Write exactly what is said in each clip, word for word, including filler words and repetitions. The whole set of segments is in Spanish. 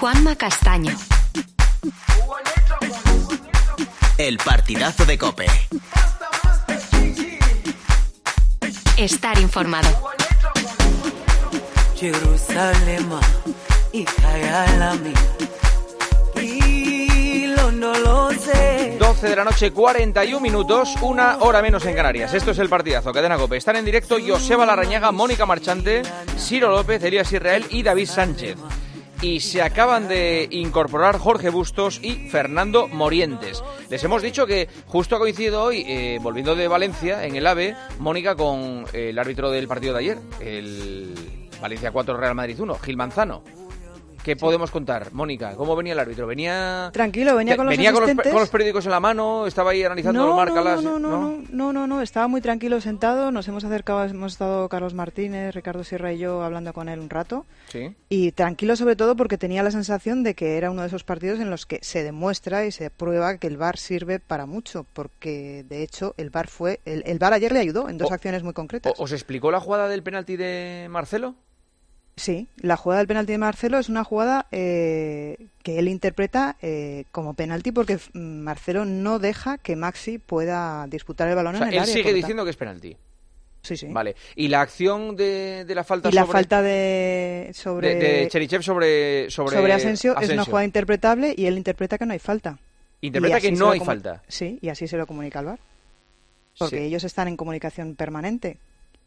Juanma Castaño. El partidazo de COPE. Estar informado. Jerusalem, doce de la noche, cuarenta y un minutos, una hora menos en Canarias. Esto es el partidazo, Cadena COPE. Están en directo Joseba Larrañaga, Mónica Marchante, Ciro López, Elías Israel y David Sánchez. Y se acaban de incorporar Jorge Bustos y Fernando Morientes. Les hemos dicho que justo ha coincidido hoy, eh, volviendo de Valencia, en el AVE, Mónica, con eh, el árbitro del partido de ayer, el Valencia cuatro, Real Madrid uno, Gil Manzano. ¿Qué podemos contar, Mónica? ¿Cómo venía el árbitro? ¿Venía tranquilo, venía con los venía asistentes? Con los, con los periódicos en la mano, estaba ahí analizando no, los marcas. No, no, no, no, no, no, no, no, estaba muy tranquilo sentado, nos hemos acercado, hemos estado Carlos Martínez, Ricardo Sierra y yo hablando con él un rato. Sí. Y tranquilo sobre todo porque tenía la sensación de que era uno de esos partidos en los que se demuestra y se prueba que el V A R sirve para mucho, porque de hecho el V A R fue, el, el V A R ayer le ayudó en dos o, acciones muy concretas. ¿Os explicó la jugada del penalti de Marcelo? Sí, la jugada del penalti de Marcelo es una jugada eh, que él interpreta eh, como penalti porque Marcelo no deja que Maxi pueda disputar el balón, o sea, en el él área. Él sigue diciendo que es penalti. Sí, sí. Vale. ¿Y la acción de, de la falta y sobre... la falta de sobre de, de Cherichev sobre sobre, sobre Asensio, Asensio es una jugada interpretable y él interpreta que no hay falta. Interpreta que no hay comu- falta. Sí, y así se lo comunica al V A R. Porque sí. Ellos están en comunicación permanente.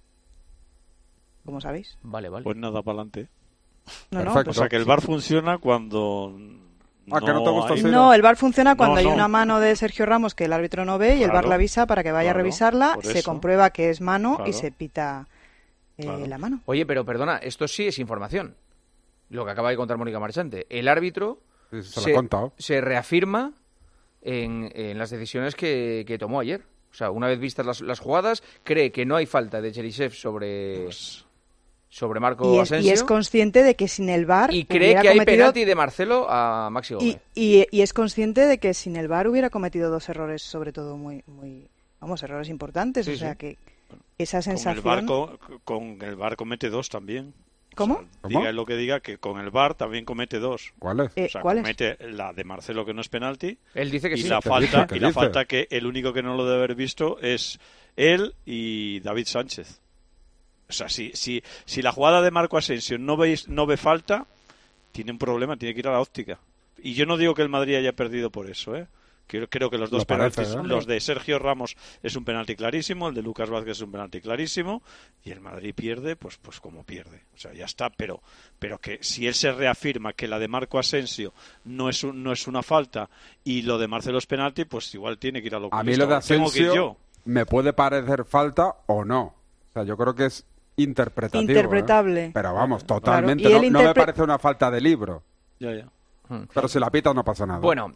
Como sabéis. Vale, vale. Pues nada, para adelante. No, no, o sea, que el V A R funciona cuando... Ah, no, que no te gusta hay... no, el V A R funciona cuando no, hay no. una mano de Sergio Ramos que el árbitro no ve y claro, el V A R la avisa para que vaya claro, a revisarla, se eso. comprueba que es mano claro. y se pita eh, claro. la mano. Oye, pero perdona, esto sí es información. Lo que acaba de contar Mónica Marchante. El árbitro se, se, se reafirma en, en las decisiones que, que tomó ayer. O sea, una vez vistas las, las jugadas, cree que no hay falta de Cherichev sobre... Pues... sobre Marco y es, Asensio. Y es consciente de que sin el V A R... Y cree que hay cometido... penalti de Marcelo a Maxi Gómez. Y, y, y es consciente de que sin el V A R hubiera cometido dos errores, sobre todo muy... muy vamos, errores importantes. Sí, o sea, sí. que esa sensación... Con el, V A R, con, con el V A R comete dos también. ¿Cómo? O sea, ¿Cómo? Diga lo que diga, que con el V A R también comete dos. ¿Cuáles? Eh, o sea, ¿cuáles? comete la de Marcelo, que no es penalti. Él dice que y sí. La ¿Qué falta, dice? ¿Qué y la dice? falta que el único que no lo debe haber visto es él y David Sánchez. O sea, si, si, si la jugada de Marco Asensio no, veis, no ve falta, tiene un problema, tiene que ir a la óptica. Y yo no digo que el Madrid haya perdido por eso, ¿eh? Creo, creo que los dos parece, penaltis, ¿no? los de Sergio Ramos es un penalti clarísimo, el de Lucas Vázquez es un penalti clarísimo, y el Madrid pierde, pues pues como pierde. O sea, ya está, pero pero que si él se reafirma que la de Marco Asensio no es un, no es una falta y lo de Marcelo es penalti, pues igual tiene que ir a lo A mí lo de Asensio yo. me puede parecer falta o no. O sea, yo creo que es interpretativo. Interpretable. ¿eh? Pero vamos, totalmente. Claro. No, interpre- no me parece una falta de libro. Ya, ya. Pero si la pita no pasa nada. Bueno,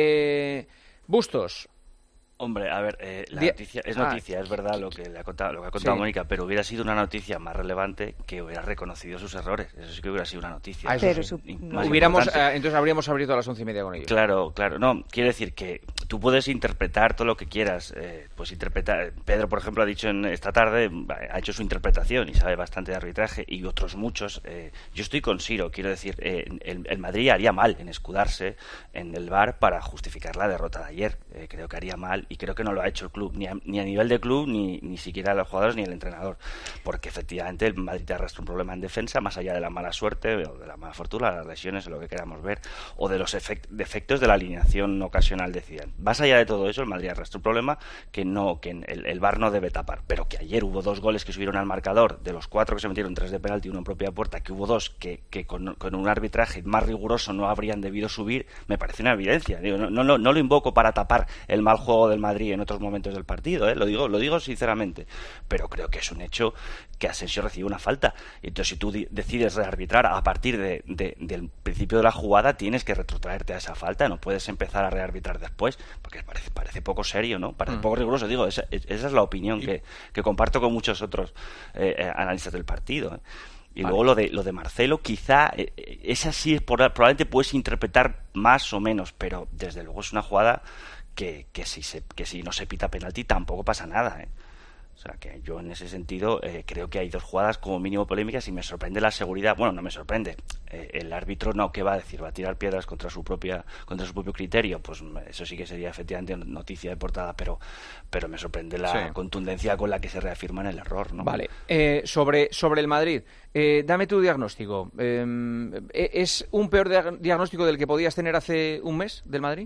eh, Bustos. Hombre, a ver, eh, la Di- noticia es noticia, ah. es verdad lo que le ha contado, lo que ha contado Sí. Mónica, pero hubiera sido una noticia más relevante que hubiera reconocido sus errores. Eso sí que hubiera sido una noticia. Ah, eso Pero sí. su- Más Hubiéramos, importante. eh, entonces habríamos abierto a las once y media con ellos. Claro, claro. No, quiero decir que tú puedes interpretar todo lo que quieras. Eh, pues interpretar. Pedro, por ejemplo, ha dicho en esta tarde, ha hecho su interpretación y sabe bastante de arbitraje, y otros muchos. Eh, yo estoy con Ciro, quiero decir, eh, el, el Madrid haría mal en escudarse en el V A R para justificar la derrota de ayer. Eh, creo que haría mal y creo que no lo ha hecho el club, ni a, ni a nivel de club, ni, ni siquiera los jugadores ni el entrenador, porque efectivamente el Madrid te arrastra un problema en defensa, más allá de la mala suerte o de la mala fortuna, las lesiones o lo que queramos ver, o de los efect- defectos de la alineación ocasional de Zidane. Más allá de todo eso, el Madrid arrastra un problema que no que el, el V A R no debe tapar, pero que ayer hubo dos goles que subieron al marcador, de los cuatro que se metieron, tres de penalti y uno en propia puerta, que hubo dos que, que con, con un arbitraje más riguroso no habrían debido subir, me parece una evidencia. Digo, no, no, no lo invoco para tapar el mal juego del Madrid en otros momentos del partido, ¿eh? lo digo lo digo sinceramente, pero creo que es un hecho que Asensio recibe una falta, y entonces si tú di- decides rearbitrar a partir de, de, del principio de la jugada, tienes que retrotraerte a esa falta, no puedes empezar a rearbitrar después, porque parece, parece poco serio, ¿no? Parece mm. poco riguroso, digo, esa, esa es la opinión y... que, que comparto con muchos otros eh, eh, analistas del partido, ¿eh? Y vale. Luego lo de lo de Marcelo, quizá eh, esa sí por, probablemente puedes interpretar más o menos, pero desde luego es una jugada que, que si se, que si no se pita penalti tampoco pasa nada, ¿eh? O sea que yo en ese sentido eh, creo que hay dos jugadas como mínimo polémicas, y me sorprende la seguridad, bueno, no me sorprende, Eh, el árbitro no, ¿qué va a decir? ¿Va a tirar piedras contra su propia contra su propio criterio? Pues eso sí que sería efectivamente noticia de portada, pero pero me sorprende la sí. contundencia con la que se reafirma en el error, ¿no? Vale. Eh, sobre, sobre el Madrid, eh, dame tu diagnóstico. Eh, ¿Es un peor de- diagnóstico del que podías tener hace un mes del Madrid?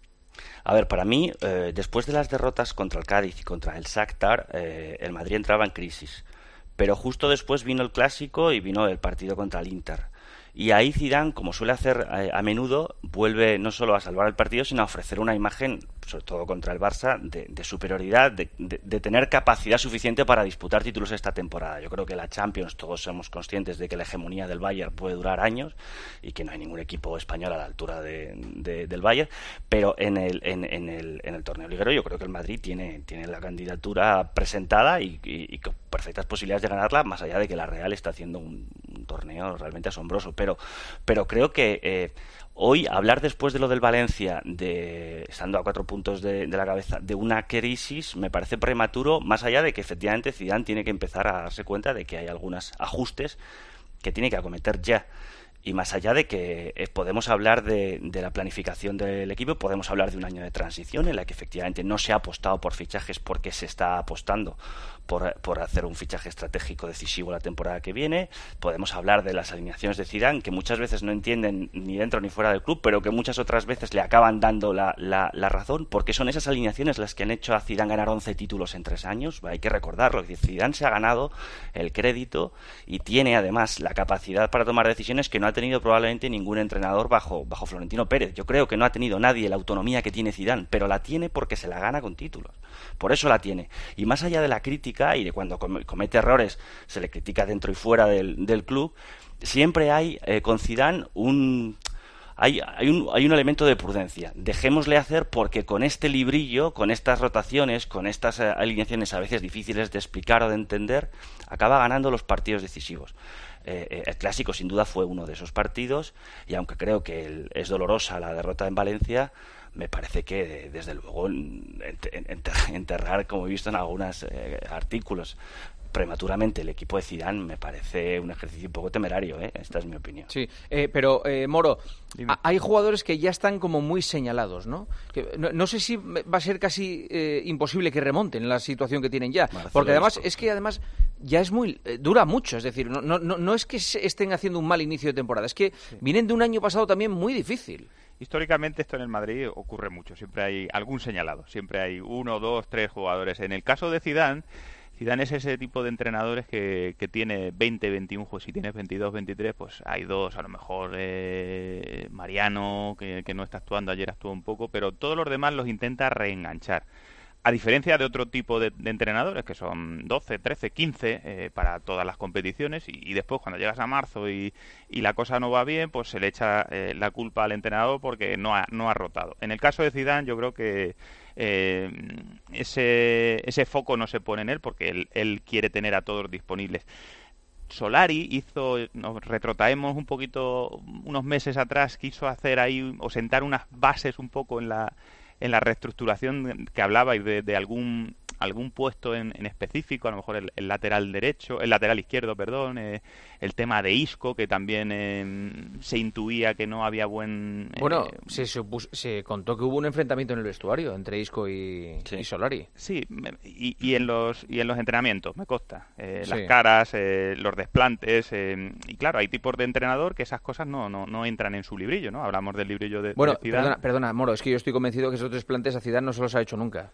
A ver, para mí, eh, después de las derrotas contra el Cádiz y contra el Shakhtar, eh, el Madrid entraba en crisis. Pero justo después vino el Clásico y vino el partido contra el Inter. Y ahí Zidane, como suele hacer eh, a menudo, vuelve no solo a salvar el partido, sino a ofrecer una imagen, sobre todo contra el Barça, de, de superioridad, de, de, de tener capacidad suficiente para disputar títulos esta temporada. Yo creo que la Champions, todos somos conscientes de que la hegemonía del Bayern puede durar años y que no hay ningún equipo español a la altura de, de, del Bayern, pero en el, en, en, el, en el torneo liguero yo creo que el Madrid tiene, tiene la candidatura presentada y, y, y con perfectas posibilidades de ganarla, más allá de que la Real está haciendo un, un torneo realmente asombroso. Pero, pero creo que eh, hoy hablar después de lo del Valencia, de estando a cuatro puntos de, de la cabeza, de una crisis, me parece prematuro, más allá de que efectivamente Zidane tiene que empezar a darse cuenta de que hay algunos ajustes que tiene que acometer ya. Y más allá de que eh, podemos hablar de, de la planificación del equipo, podemos hablar de un año de transición en la que efectivamente no se ha apostado por fichajes porque se está apostando por, por hacer un fichaje estratégico decisivo la temporada que viene. Podemos hablar de las alineaciones de Zidane, que muchas veces no entienden ni dentro ni fuera del club, pero que muchas otras veces le acaban dando la, la, la razón, porque son esas alineaciones las que han hecho a Zidane ganar once títulos en tres años. Hay que recordarlo. Zidane se ha ganado el crédito y tiene además la capacidad para tomar decisiones que no ha tenido probablemente ningún entrenador bajo, bajo Florentino Pérez. Yo creo que no ha tenido nadie la autonomía que tiene Zidane, pero la tiene porque se la gana con títulos. Por eso la tiene. Y más allá de la crítica y de cuando comete errores se le critica dentro y fuera del, del club, siempre hay eh, con Zidane un... Hay, hay, un, hay un elemento de prudencia. Dejémosle hacer porque con este librillo, con estas rotaciones, con estas eh, alineaciones a veces difíciles de explicar o de entender, acaba ganando los partidos decisivos. Eh, eh, el Clásico sin duda fue uno de esos partidos y aunque creo que el, es dolorosa la derrota en Valencia, me parece que desde luego enterrar, como he visto en algunos eh, artículos, prematuramente el equipo de Zidane me parece un ejercicio un poco temerario, ¿eh? Esta es mi opinión. Sí, eh, pero eh, Moro, a- hay jugadores que ya están como muy señalados, ¿no? Que, no, no sé si va a ser casi eh, imposible que remonten la situación que tienen ya, Marcelo porque además Isco. es que además ya es muy eh, dura mucho, es decir, no, no, no no es que se estén haciendo un mal inicio de temporada, es que sí. vienen de un año pasado también muy difícil. Históricamente esto en el Madrid ocurre mucho, siempre hay algún señalado, siempre hay uno, dos, tres jugadores. En el caso de Zidane, Zidane es ese tipo de entrenadores que, que tiene veinte, veintiuno, pues si tienes veintidós, veintitrés, pues hay dos, a lo mejor eh, Mariano, que, que no está actuando, ayer actuó un poco, pero todos los demás los intenta reenganchar. A diferencia de otro tipo de, de entrenadores, que son doce, trece, quince eh, para todas las competiciones, y, y después cuando llegas a marzo y, y la cosa no va bien, pues se le echa eh, la culpa al entrenador porque no ha, no ha rotado. En el caso de Zidane, yo creo que eh, ese, ese foco no se pone en él porque él, él quiere tener a todos disponibles. Solari hizo, nos retrotraemos un poquito, unos meses atrás, quiso hacer ahí o sentar unas bases un poco en la en la reestructuración que hablabais de, de algún algún puesto en, en específico, a lo mejor el, el lateral derecho, el lateral izquierdo, perdón, eh, el tema de Isco, que también eh, se intuía que no había buen... Eh, bueno, se, supus- se contó que hubo un enfrentamiento en el vestuario entre Isco y, sí. y Solari. Sí, y, y en los y en los entrenamientos, me consta. Eh, sí. Las caras, eh, los desplantes, eh, y claro, hay tipos de entrenador que esas cosas no, no, no entran en su librillo, ¿no? Hablamos del librillo de, bueno, de Zidane. Perdona, perdona, Moro, es que yo estoy convencido que esos desplantes a Zidane no se los ha hecho nunca.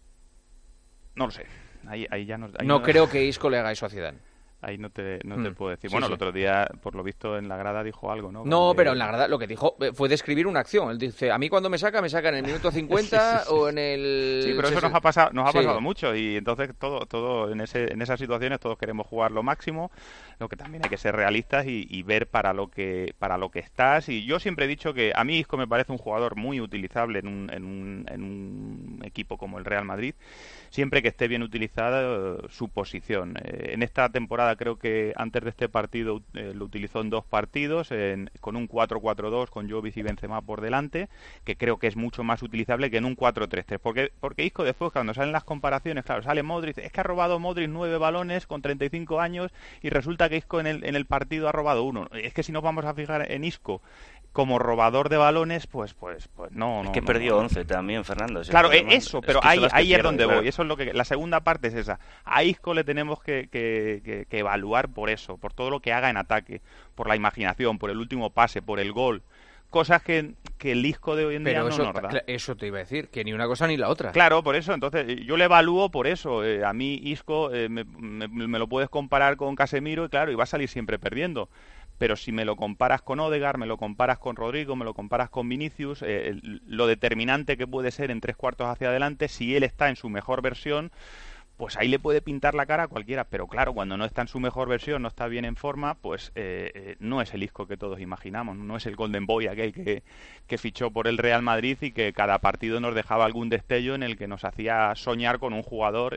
No lo sé. Ahí, ahí ya no, ahí no, no creo que Isco le haga eso a Zidane. Ahí no te, no mm. te puedo decir. Sí, bueno, sí. el otro día, por lo visto, en la grada dijo algo, ¿no? No, que... pero en la grada lo que dijo fue describir una acción. Él dice, a mí cuando me saca, me saca en el minuto cincuenta sí, sí, sí. o en el... Sí, pero eso nos ha pasado, nos ha sí. pasado mucho y entonces todo, todo en, ese, en esas situaciones todos queremos jugar lo máximo, lo que también hay que ser realistas y, y ver para lo que para lo que estás. Y yo siempre he dicho que a mí Isco me parece un jugador muy utilizable en un, en un, en un equipo como el Real Madrid, siempre que esté bien utilizada uh, su posición. Eh, en esta temporada Guardiola creo que antes de este partido eh, lo utilizó en dos partidos, en, con un cuatro cuatro dos con Jovic y Benzema por delante, que creo que es mucho más utilizable que en un cuatro tres tres, porque, porque Isco después cuando salen las comparaciones, claro, sale Modric, es que ha robado Modric nueve balones con treinta y cinco años y resulta que Isco en el, en el partido ha robado uno. Es que si nos vamos a fijar en Isco como robador de balones, pues pues pues no, no. Es que no, perdió no. once también, Fernando. Claro, eso, pero es que ahí, ahí pierde, es donde claro. voy. Eso es lo que la segunda parte es esa. A Isco le tenemos que, que, que, que evaluar por eso, por todo lo que haga en ataque, por la imaginación, por el último pase, por el gol. Cosas que, que el Isco de hoy en pero día eso, no nos da. Eso te iba a decir, que ni una cosa ni la otra. Claro, por eso. Entonces, yo le evalúo por eso. Eh, a mí, Isco, eh, me, me, me lo puedes comparar con Casemiro y claro, y va a salir siempre perdiendo. Pero si me lo comparas con Odegaard, me lo comparas con Rodrigo, me lo comparas con Vinicius, eh, lo determinante que puede ser en tres cuartos hacia adelante, si él está en su mejor versión, pues ahí le puede pintar la cara a cualquiera. Pero claro, cuando no está en su mejor versión, no está bien en forma, pues eh, eh, no es el Isco que todos imaginamos, no es el Golden Boy aquel que, que fichó por el Real Madrid y que cada partido nos dejaba algún destello en el que nos hacía soñar con un jugador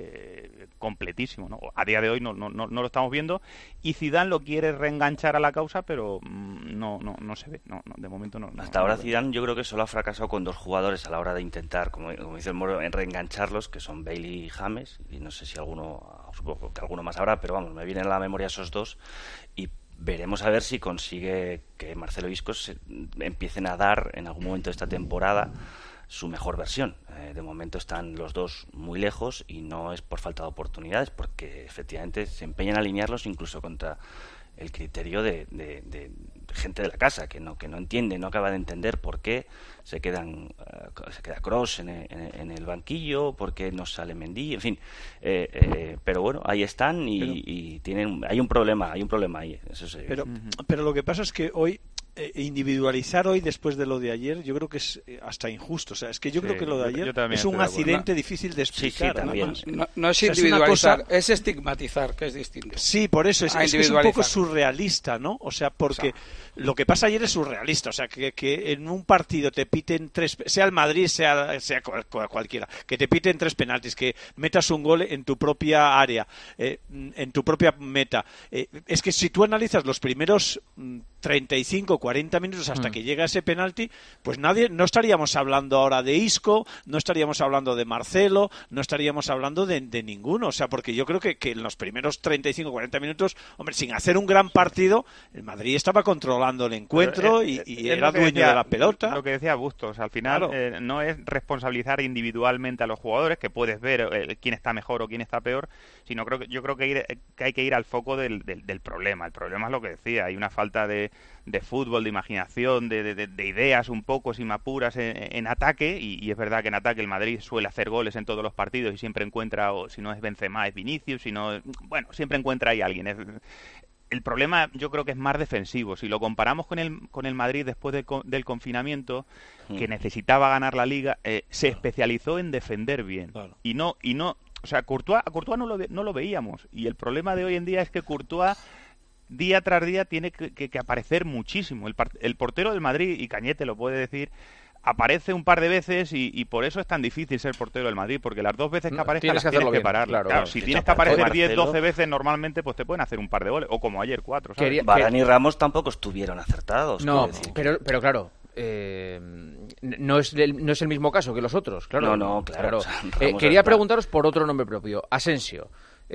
eh, completísimo, ¿no? A día de hoy no, no, no, no lo estamos viendo y Zidane lo quiere reenganchar a la causa, pero mmm, no, no, no se ve, no, no, de momento no. Hasta no, ahora no Zidane yo creo que solo ha fracasado con dos jugadores a la hora de intentar, como, como dice el Moro, en reengancharlos, que son Bailey y James, y no sé si alguno, supongo que alguno más habrá, pero vamos, me vienen a la memoria esos dos y veremos a ver si consigue que Marcelo Isco se, empiecen a dar en algún momento de esta temporada su mejor versión. Eh, de momento están los dos muy lejos y no es por falta de oportunidades, porque efectivamente se empeñan a alinearlos incluso contra el criterio de, de, de gente de la casa que no que no entiende, no acaba de entender por qué se quedan uh, se queda Kroos en, en, en el banquillo, por qué no sale Mendy, en fin, eh, eh, pero bueno, ahí están y, pero, y tienen hay un problema, hay un problema ahí, eso sí. Pero, pero lo que pasa es que hoy eh, individualizar hoy después de lo de ayer, yo creo que es eh, hasta injusto, o sea, es que yo sí, creo que lo de ayer yo, yo es un accidente no, difícil de explicar. Sí, sí, también. No, no, no es individualizar, es, cosa... es estigmatizar, que es distinto. Sí, por eso, es, es, que es un poco surrealista, ¿no? O sea, porque o sea, lo que pasa ayer es surrealista, o sea, que, que en un partido te piten tres, sea el Madrid, sea, sea cual, cualquiera, que te piten tres penaltis, que metas un gol en tu propia área, eh, en tu propia meta. Eh, es que si tú analizas los primeros treinta y cinco, cuarenta minutos hasta mm. que llega ese penalti, pues nadie, no estaríamos hablando ahora de Isco, no estaríamos hablando de Marcelo, no estaríamos hablando de, de ninguno, o sea, porque yo creo que, que en los primeros treinta y cinco, cuarenta minutos, hombre, sin hacer un gran partido, el Madrid estaba controlando el encuentro es, y, y era dueño decía, de la pelota. Lo que decía Bustos, al final claro. eh, no es responsabilizar individualmente a los jugadores, que puedes ver eh, quién está mejor o quién está peor, sino creo que yo creo que, ir, que hay que ir al foco del, del, del problema. El problema es lo que decía, hay una falta de, de fútbol, de imaginación, de, de, de ideas un poco, si me apuras, en, en ataque, y, y es verdad que en ataque el Madrid suele hacer goles en todos los partidos y siempre encuentra, o si no es Benzema, es Vinicius, si no, bueno, siempre encuentra ahí alguien. Es, el problema yo creo que es más defensivo. Si lo comparamos con el con el Madrid después de, del confinamiento, que necesitaba ganar la Liga, eh, se claro. especializó en defender bien. Claro. Y no, y no, o sea, Courtois, a Courtois no lo, no lo veíamos. Y el problema de hoy en día es que Courtois día tras día tiene que, que, que aparecer muchísimo. El, el portero del Madrid, y Cañete lo puede decir, aparece un par de veces y, y por eso es tan difícil ser portero del Madrid, porque las dos veces que aparezca tienes las que tienes que parar. Claro, claro, claro. Si tienes que aparecer diez, doce veces normalmente, pues te pueden hacer un par de goles, o como ayer cuatro. ¿sabes? Varane y Ramos tampoco estuvieron acertados. No, pero, pero claro, eh, no, es el, no es el mismo caso que los otros. Claro, no, no, claro. claro. Eh, quería preguntaros por otro nombre propio, Asensio.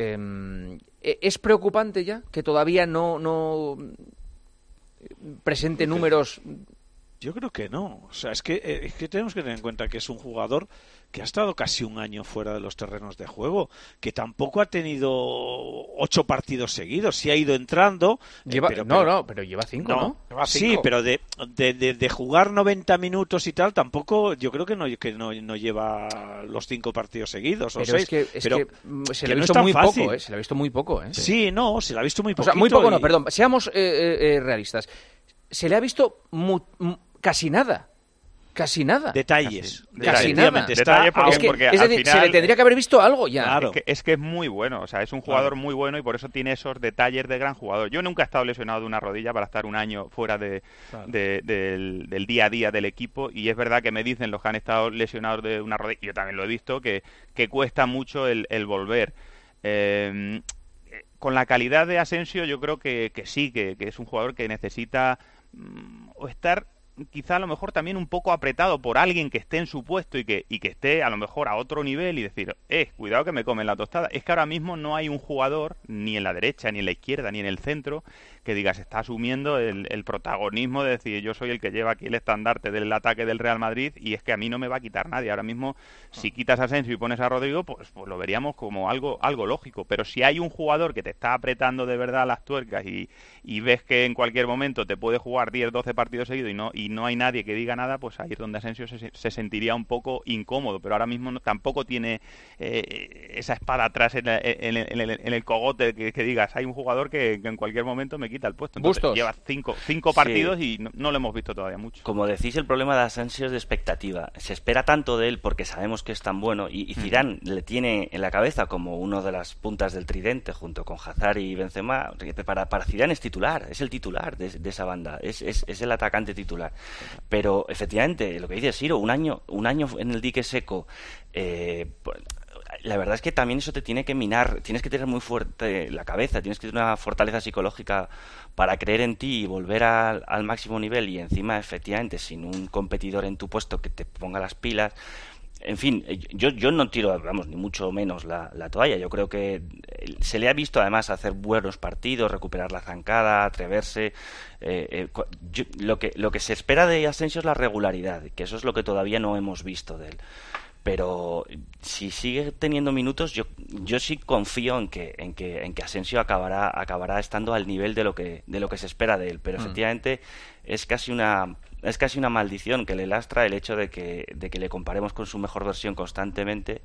Eh, ¿Es preocupante ya que todavía no, no presente números? Yo creo que no. O sea, es que, eh, es que tenemos que tener en cuenta que es un jugador que ha estado casi un año fuera de los terrenos de juego, que tampoco ha tenido ocho partidos seguidos, sí ha ido entrando. Lleva, eh, pero, no, pero, no, pero lleva cinco, ¿no? ¿no? Lleva sí, cinco. pero de, de, de, de jugar noventa minutos y tal, tampoco, yo creo que no que no, no lleva los cinco partidos seguidos. Pero o seis, es que, es pero que se le ha visto no muy fácil. poco, ¿eh? Se le ha visto muy poco, ¿eh? Sí, no, se le ha visto muy poco. O sea, muy poco y... no, perdón, seamos eh, eh, realistas. Se le ha visto mu mu casi nada. Casi nada. Detalles. Casi, casi nada. Está, porque, es que, porque es decir, final, se le tendría que haber visto algo ya. Claro. Es, que, es que es muy bueno. O sea, es un jugador claro. muy bueno y por eso tiene esos detalles de gran jugador. Yo nunca he estado lesionado de una rodilla para estar un año fuera de, claro. de, del, del día a día del equipo. Y es verdad que me dicen los que han estado lesionados de una rodilla, yo también lo he visto, que, que cuesta mucho el, el volver. Eh, con la calidad de Asensio yo creo que, que sí, que, que es un jugador que necesita mmm, o estar quizá a lo mejor también un poco apretado por alguien que esté en su puesto y que, y que esté a lo mejor a otro nivel y decir, eh, cuidado que me comen la tostada. Es que ahora mismo no hay un jugador, ni en la derecha, ni en la izquierda, ni en el centro, que digas, está asumiendo el, el protagonismo de decir, yo soy el que lleva aquí el estandarte del ataque del Real Madrid y es que a mí no me va a quitar nadie. Ahora mismo, si quitas a Asensio y pones a Rodrigo, pues, pues lo veríamos como algo, algo lógico. Pero si hay un jugador que te está apretando de verdad las tuercas y, y ves que en cualquier momento te puede jugar diez, doce partidos seguidos y no, y no hay nadie que diga nada, pues ahí es donde Asensio se, se sentiría un poco incómodo. Pero ahora mismo no, tampoco tiene eh, esa espada atrás en, en, en, en, en el cogote que, que digas, hay un jugador que, que en cualquier momento me quita el puesto. Entonces, Bustos. Lleva cinco, cinco partidos sí. y no, no lo hemos visto todavía mucho. Como decís, el problema de Asensio es de expectativa. Se espera tanto de él porque sabemos que es tan bueno y, y Zidane mm. le tiene en la cabeza como uno de las puntas del tridente junto con Hazard y Benzema. Para, para Zidane es titular, es el titular de, de esa banda, es, es, es el atacante titular. Pero efectivamente, lo que dice Siro, un año, un año en el dique seco, eh, la verdad es que también eso te tiene que minar, tienes que tener muy fuerte la cabeza, tienes que tener una fortaleza psicológica para creer en ti y volver al, al máximo nivel y encima efectivamente sin un competidor en tu puesto que te ponga las pilas. En fin, yo, yo no tiro, vamos, ni mucho menos la, la toalla. Yo creo que se le ha visto además hacer buenos partidos, recuperar la zancada, atreverse. Eh, eh, yo, lo que lo que se espera de Asensio es la regularidad, que eso es lo que todavía no hemos visto de él. Pero si sigue teniendo minutos, yo yo sí confío en que en que en que Asensio acabará acabará estando al nivel de lo que de lo que se espera de él. Pero mm. efectivamente es casi una es casi una maldición que le lastra el hecho de que de que le comparemos con su mejor versión constantemente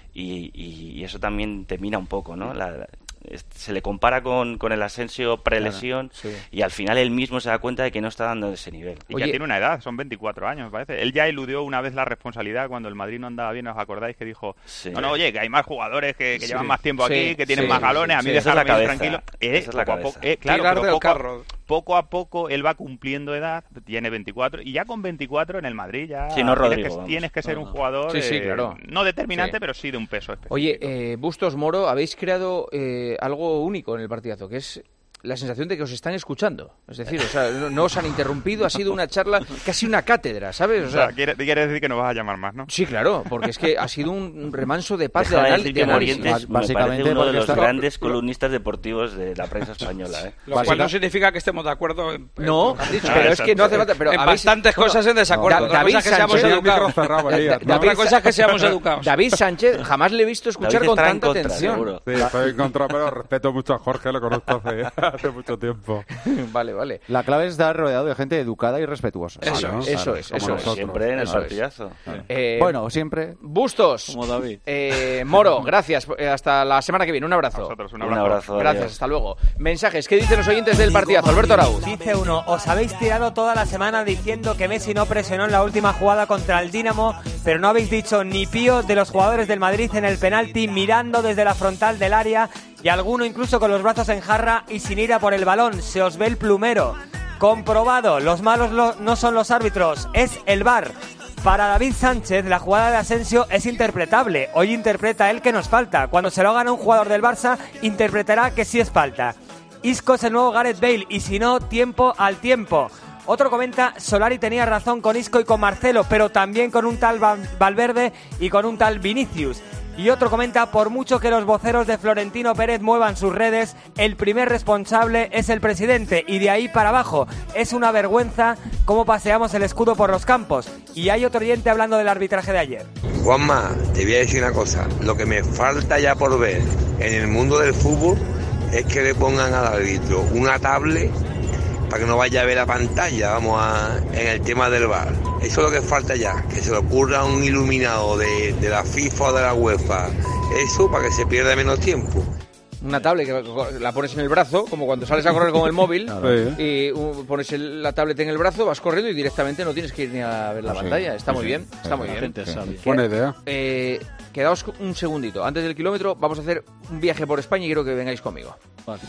y, y, y eso también te mina un poco, ¿no? La, la, se le compara con, con el Asensio prelesión claro, sí. y al final él mismo se da cuenta de que no está dando ese nivel. Y Oye, ya tiene una edad, son veinticuatro años, me parece. Él ya eludió una vez la responsabilidad cuando el Madrid no andaba bien, ¿os acordáis? Que dijo, sí. no, no, oye, que hay más jugadores que, que sí. llevan más tiempo sí. aquí, que tienen sí. más galones, a mí sí. dejarme ir tranquilo. Eh, Esa es la poco cabeza. A poco, eh, claro, pero poco, a, poco a poco él va cumpliendo edad, tiene veinticuatro, y ya con veinticuatro en el Madrid ya sí, no, Rodrigo, tienes, que, tienes que ser no, no. un jugador, sí, sí, eh, claro. no determinante, sí. pero sí de un peso específico. Oye, eh, Bustos, Moro, habéis creado eh, algo único en el partidazo, que es la sensación de que os están escuchando. Es decir, o sea, no, no os han interrumpido, ha sido una charla, casi una cátedra, ¿sabes? O sea, o sea quiere, quiere decir que nos vas a llamar más, ¿no? Sí, claro, porque es que ha sido un remanso de paz Deja de, anal- de análisis. Básicamente uno de los está... grandes columnistas deportivos de la prensa española, ¿eh? Lo cual no significa que estemos de acuerdo en, en no, dicho, pero ah, es que no hace falta, pero en habéis... bastantes bueno, cosas en desacuerdo. Da, David cosa que seamos Sánchez, educados. Otra cosa es que seamos educados. David Sánchez jamás le he visto escuchar con tanta contra, atención. Seguro. Sí, estoy en contra, pero respeto mucho a Jorge, lo conozco hace, hace mucho tiempo. Vale, vale. La clave es estar rodeado de gente educada y respetuosa. Eso, ¿no? eso claro, es, eso es. Siempre en el partidazo. Eh, bueno, siempre. Bustos. Como David. Eh, Moro, gracias. Hasta la semana que viene. Un abrazo. Nosotros, un Un abrazo. abrazo. Gracias, adiós. hasta luego. Mensajes, ¿qué dicen los oyentes del partidazo? Alberto Arauz. Dice uno, os habéis tirado toda la semana diciendo que Messi no presionó en la última jugada contra el Dinamo, pero no habéis dicho ni pío de los jugadores del Madrid en el penalti mirando desde la frontal del área y alguno incluso con los brazos en jarra y sin ir a por el balón. Se os ve el plumero. Comprobado, los malos lo, no son los árbitros, es el V A R. Para David Sánchez, la jugada de Asensio es interpretable. Hoy interpreta él que nos falta. Cuando se lo haga un jugador del Barça, interpretará que sí es falta. Isco es el nuevo Gareth Bale y si no, tiempo al tiempo. Otro comenta, Solari tenía razón con Isco y con Marcelo, pero también con un tal Valverde y con un tal Vinicius. Y otro comenta, por mucho que los voceros de Florentino Pérez muevan sus redes, el primer responsable es el presidente y de ahí para abajo. Es una vergüenza cómo paseamos el escudo por los campos. Y hay otro oyente hablando del arbitraje de ayer. Juanma, te voy a decir una cosa. Lo que me falta ya por ver en el mundo del fútbol es que le pongan al árbitro una tablet para que no vaya a ver la pantalla, vamos a, en el tema del V A R. Eso es lo que falta ya, que se le ocurra a un iluminado de, de la FIFA o de la UEFA, eso para que se pierda menos tiempo. Una tablet que la pones en el brazo, como cuando sales a correr con el móvil, sí. y uh, pones el, la tablet en el brazo, vas corriendo y directamente no tienes que ir ni a ver la sí. pantalla. Está sí. muy bien, está sí. muy bien. Sí. Buena idea. Eh, quedaos un segundito. Antes del kilómetro vamos a hacer un viaje por España y quiero que vengáis conmigo. Vale.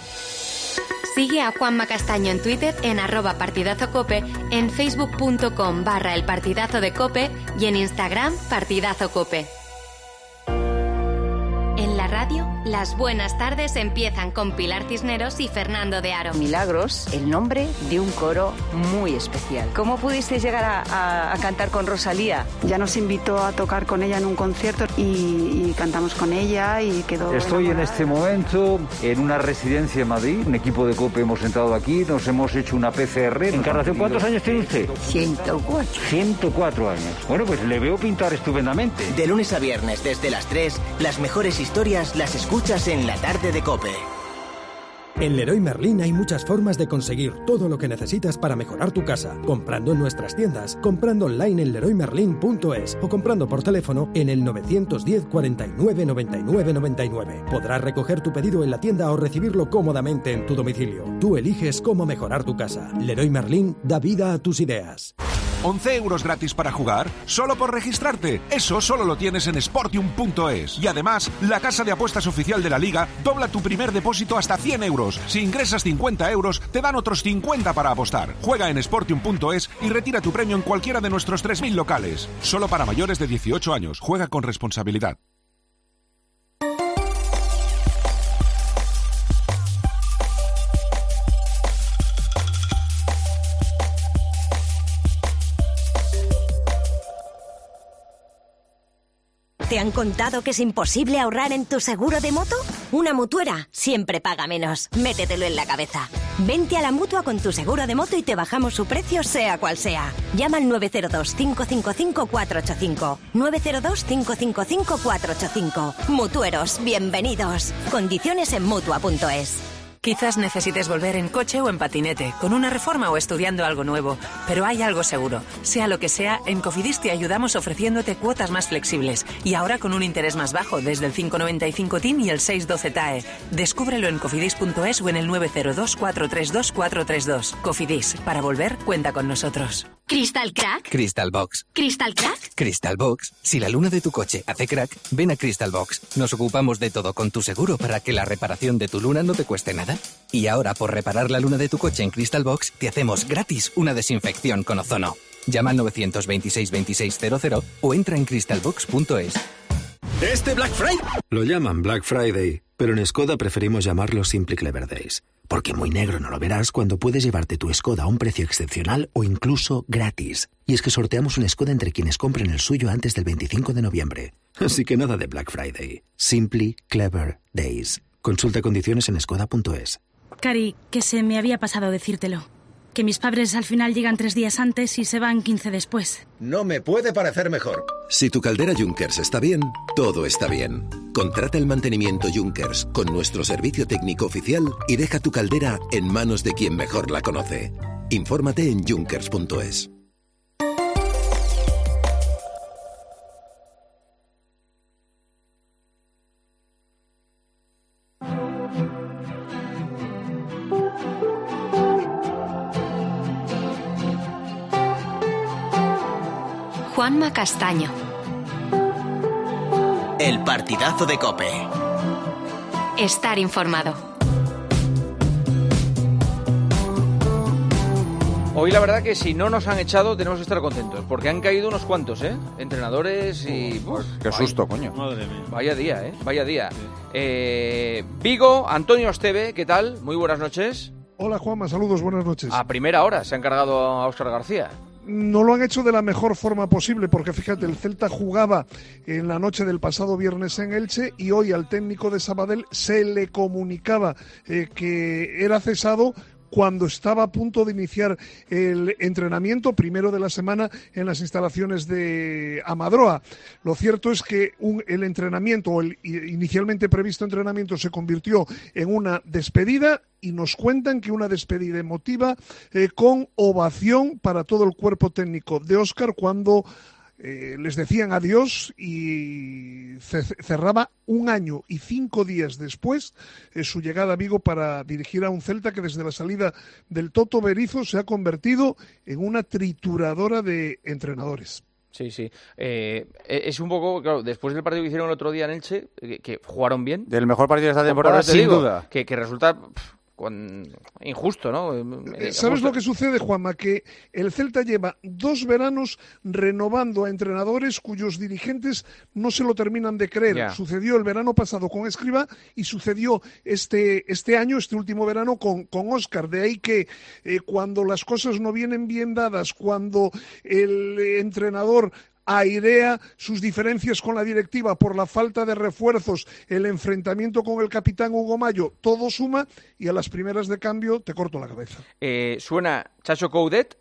Sigue a Juanma Castaño en Twitter en arroba partidazocope, en facebook.com barra el partidazo de cope y en Instagram partidazocope. En la radio... Las buenas tardes empiezan con Pilar Cisneros y Fernando de Aro. Milagros, el nombre de un coro muy especial. ¿Cómo pudisteis llegar a, a, a cantar con Rosalía? Ya nos invitó a tocar con ella en un concierto y, y cantamos con ella y quedó Estoy enamorada. en este momento en una residencia en Madrid, un equipo de COPE hemos entrado aquí, nos hemos hecho una P C R. Encarnación, ¿cuántos años tiene usted? ciento cuatro. ciento cuatro años. Bueno, pues le veo pintar estupendamente. De lunes a viernes desde las tres, las mejores historias las escuchas en la tarde de COPE. En Leroy Merlin hay muchas formas de conseguir todo lo que necesitas para mejorar tu casa. Comprando en nuestras tiendas, comprando online en leroy merlin punto es o comprando por teléfono en el nueve uno cero, cuarenta y nueve, noventa y nueve, noventa y nueve. Podrás recoger tu pedido en la tienda o recibirlo cómodamente en tu domicilio. Tú eliges cómo mejorar tu casa. Leroy Merlin da vida a tus ideas. once euros gratis para jugar, solo por registrarte. Eso solo lo tienes en sportium punto es. Y además, la casa de apuestas oficial de la Liga dobla tu primer depósito hasta cien euros. Si ingresas cincuenta euros, te dan otros cincuenta para apostar. Juega en sportium punto es y retira tu premio en cualquiera de nuestros tres mil locales. Solo para mayores de dieciocho años. Juega con responsabilidad. ¿Te han contado que es imposible ahorrar en tu seguro de moto? Una mutuera siempre paga menos. Métetelo en la cabeza. Vente a la Mutua con tu seguro de moto y te bajamos su precio sea cual sea. Llama al nueve cero dos, cinco cinco cinco, cuatro ocho cinco. nueve cero dos, cinco cinco cinco, cuatro ocho cinco. Mutueros, bienvenidos. Condiciones en Mutua punto es. Quizás necesites volver en coche o en patinete, con una reforma o estudiando algo nuevo, pero hay algo seguro. Sea lo que sea, en Cofidis te ayudamos ofreciéndote cuotas más flexibles y ahora con un interés más bajo desde el cinco noventa y cinco T I M y el seis doce T A E. Descúbrelo en cofidis punto es o en el nueve cero dos, cuatro tres dos, cuatro tres dos. Cofidis, para volver, cuenta con nosotros. ¿Crystal Crack? Crystal Box. ¿Crystal Crack? Crystal Box. Si la luna de tu coche hace crack, ven a Crystal Box. Nos ocupamos de todo con tu seguro para que la reparación de tu luna no te cueste nada. Y ahora, por reparar la luna de tu coche en Crystal Box, te hacemos gratis una desinfección con ozono. Llama al nueve dos seis, veintiséis cero cero o entra en crystal box punto es. ¿Este Black Friday? Lo llaman Black Friday, pero en Skoda preferimos llamarlo Simply Clever Days. Porque muy negro no lo verás cuando puedes llevarte tu Skoda a un precio excepcional o incluso gratis. Y es que sorteamos un Skoda entre quienes compren el suyo antes del veinticinco de noviembre. Así que nada de Black Friday. Simply Clever Days. Consulta condiciones en skoda punto es. Cari, que se me había pasado decírtelo. Que mis padres al final llegan tres días antes y se van quince después. No me puede parecer mejor. Si tu caldera Junkers está bien, todo está bien. Contrata el mantenimiento Junkers con nuestro servicio técnico oficial y deja tu caldera en manos de quien mejor la conoce. Infórmate en junkers punto es. Juanma Castaño. El partidazo de COPE. Estar informado. Hoy la verdad que si no nos han echado tenemos que estar contentos, porque han caído unos cuantos, ¿eh? Entrenadores y... Pues, qué susto, coño. Madre mía. Vaya día, ¿eh? Vaya día. Sí. Eh, Vigo, Antonio Esteve, ¿qué tal? Muy buenas noches. Hola Juanma, saludos, buenas noches. A primera hora se han cargado a Óscar García. No lo han hecho de la mejor forma posible, porque fíjate, el Celta jugaba en la noche del pasado viernes en Elche y hoy al técnico de Sabadell se le comunicaba eh, que era cesado cuando estaba a punto de iniciar el entrenamiento primero de la semana en las instalaciones de Amadroa. Lo cierto es que un, el entrenamiento, o el inicialmente previsto entrenamiento, se convirtió en una despedida y nos cuentan que una despedida emotiva eh, con ovación para todo el cuerpo técnico de Óscar cuando Eh, les decían adiós y cerraba un año y cinco días después eh, su llegada a Vigo para dirigir a un Celta que desde la salida del Toto Berizzo se ha convertido en una trituradora de entrenadores. Sí, sí. Eh, es un poco, claro, después del partido que hicieron el otro día en Elche, que, que jugaron bien. Del mejor partido de esta temporada, sin digo, duda. Que, que resulta... Pff, cuando, injusto, ¿no? Eh, ¿Sabes justo... lo que sucede, Juanma? Que el Celta lleva dos veranos renovando a entrenadores cuyos dirigentes no se lo terminan de creer. Yeah. Sucedió el verano pasado con Escribá y sucedió este, este año, este último verano, con, con Óscar. De ahí que eh, cuando las cosas no vienen bien dadas, cuando el eh, entrenador airea sus diferencias con la directiva por la falta de refuerzos, el enfrentamiento con el capitán Hugo Mayo, todo suma y a las primeras de cambio te corto la cabeza. Eh, suena Chacho Coudet,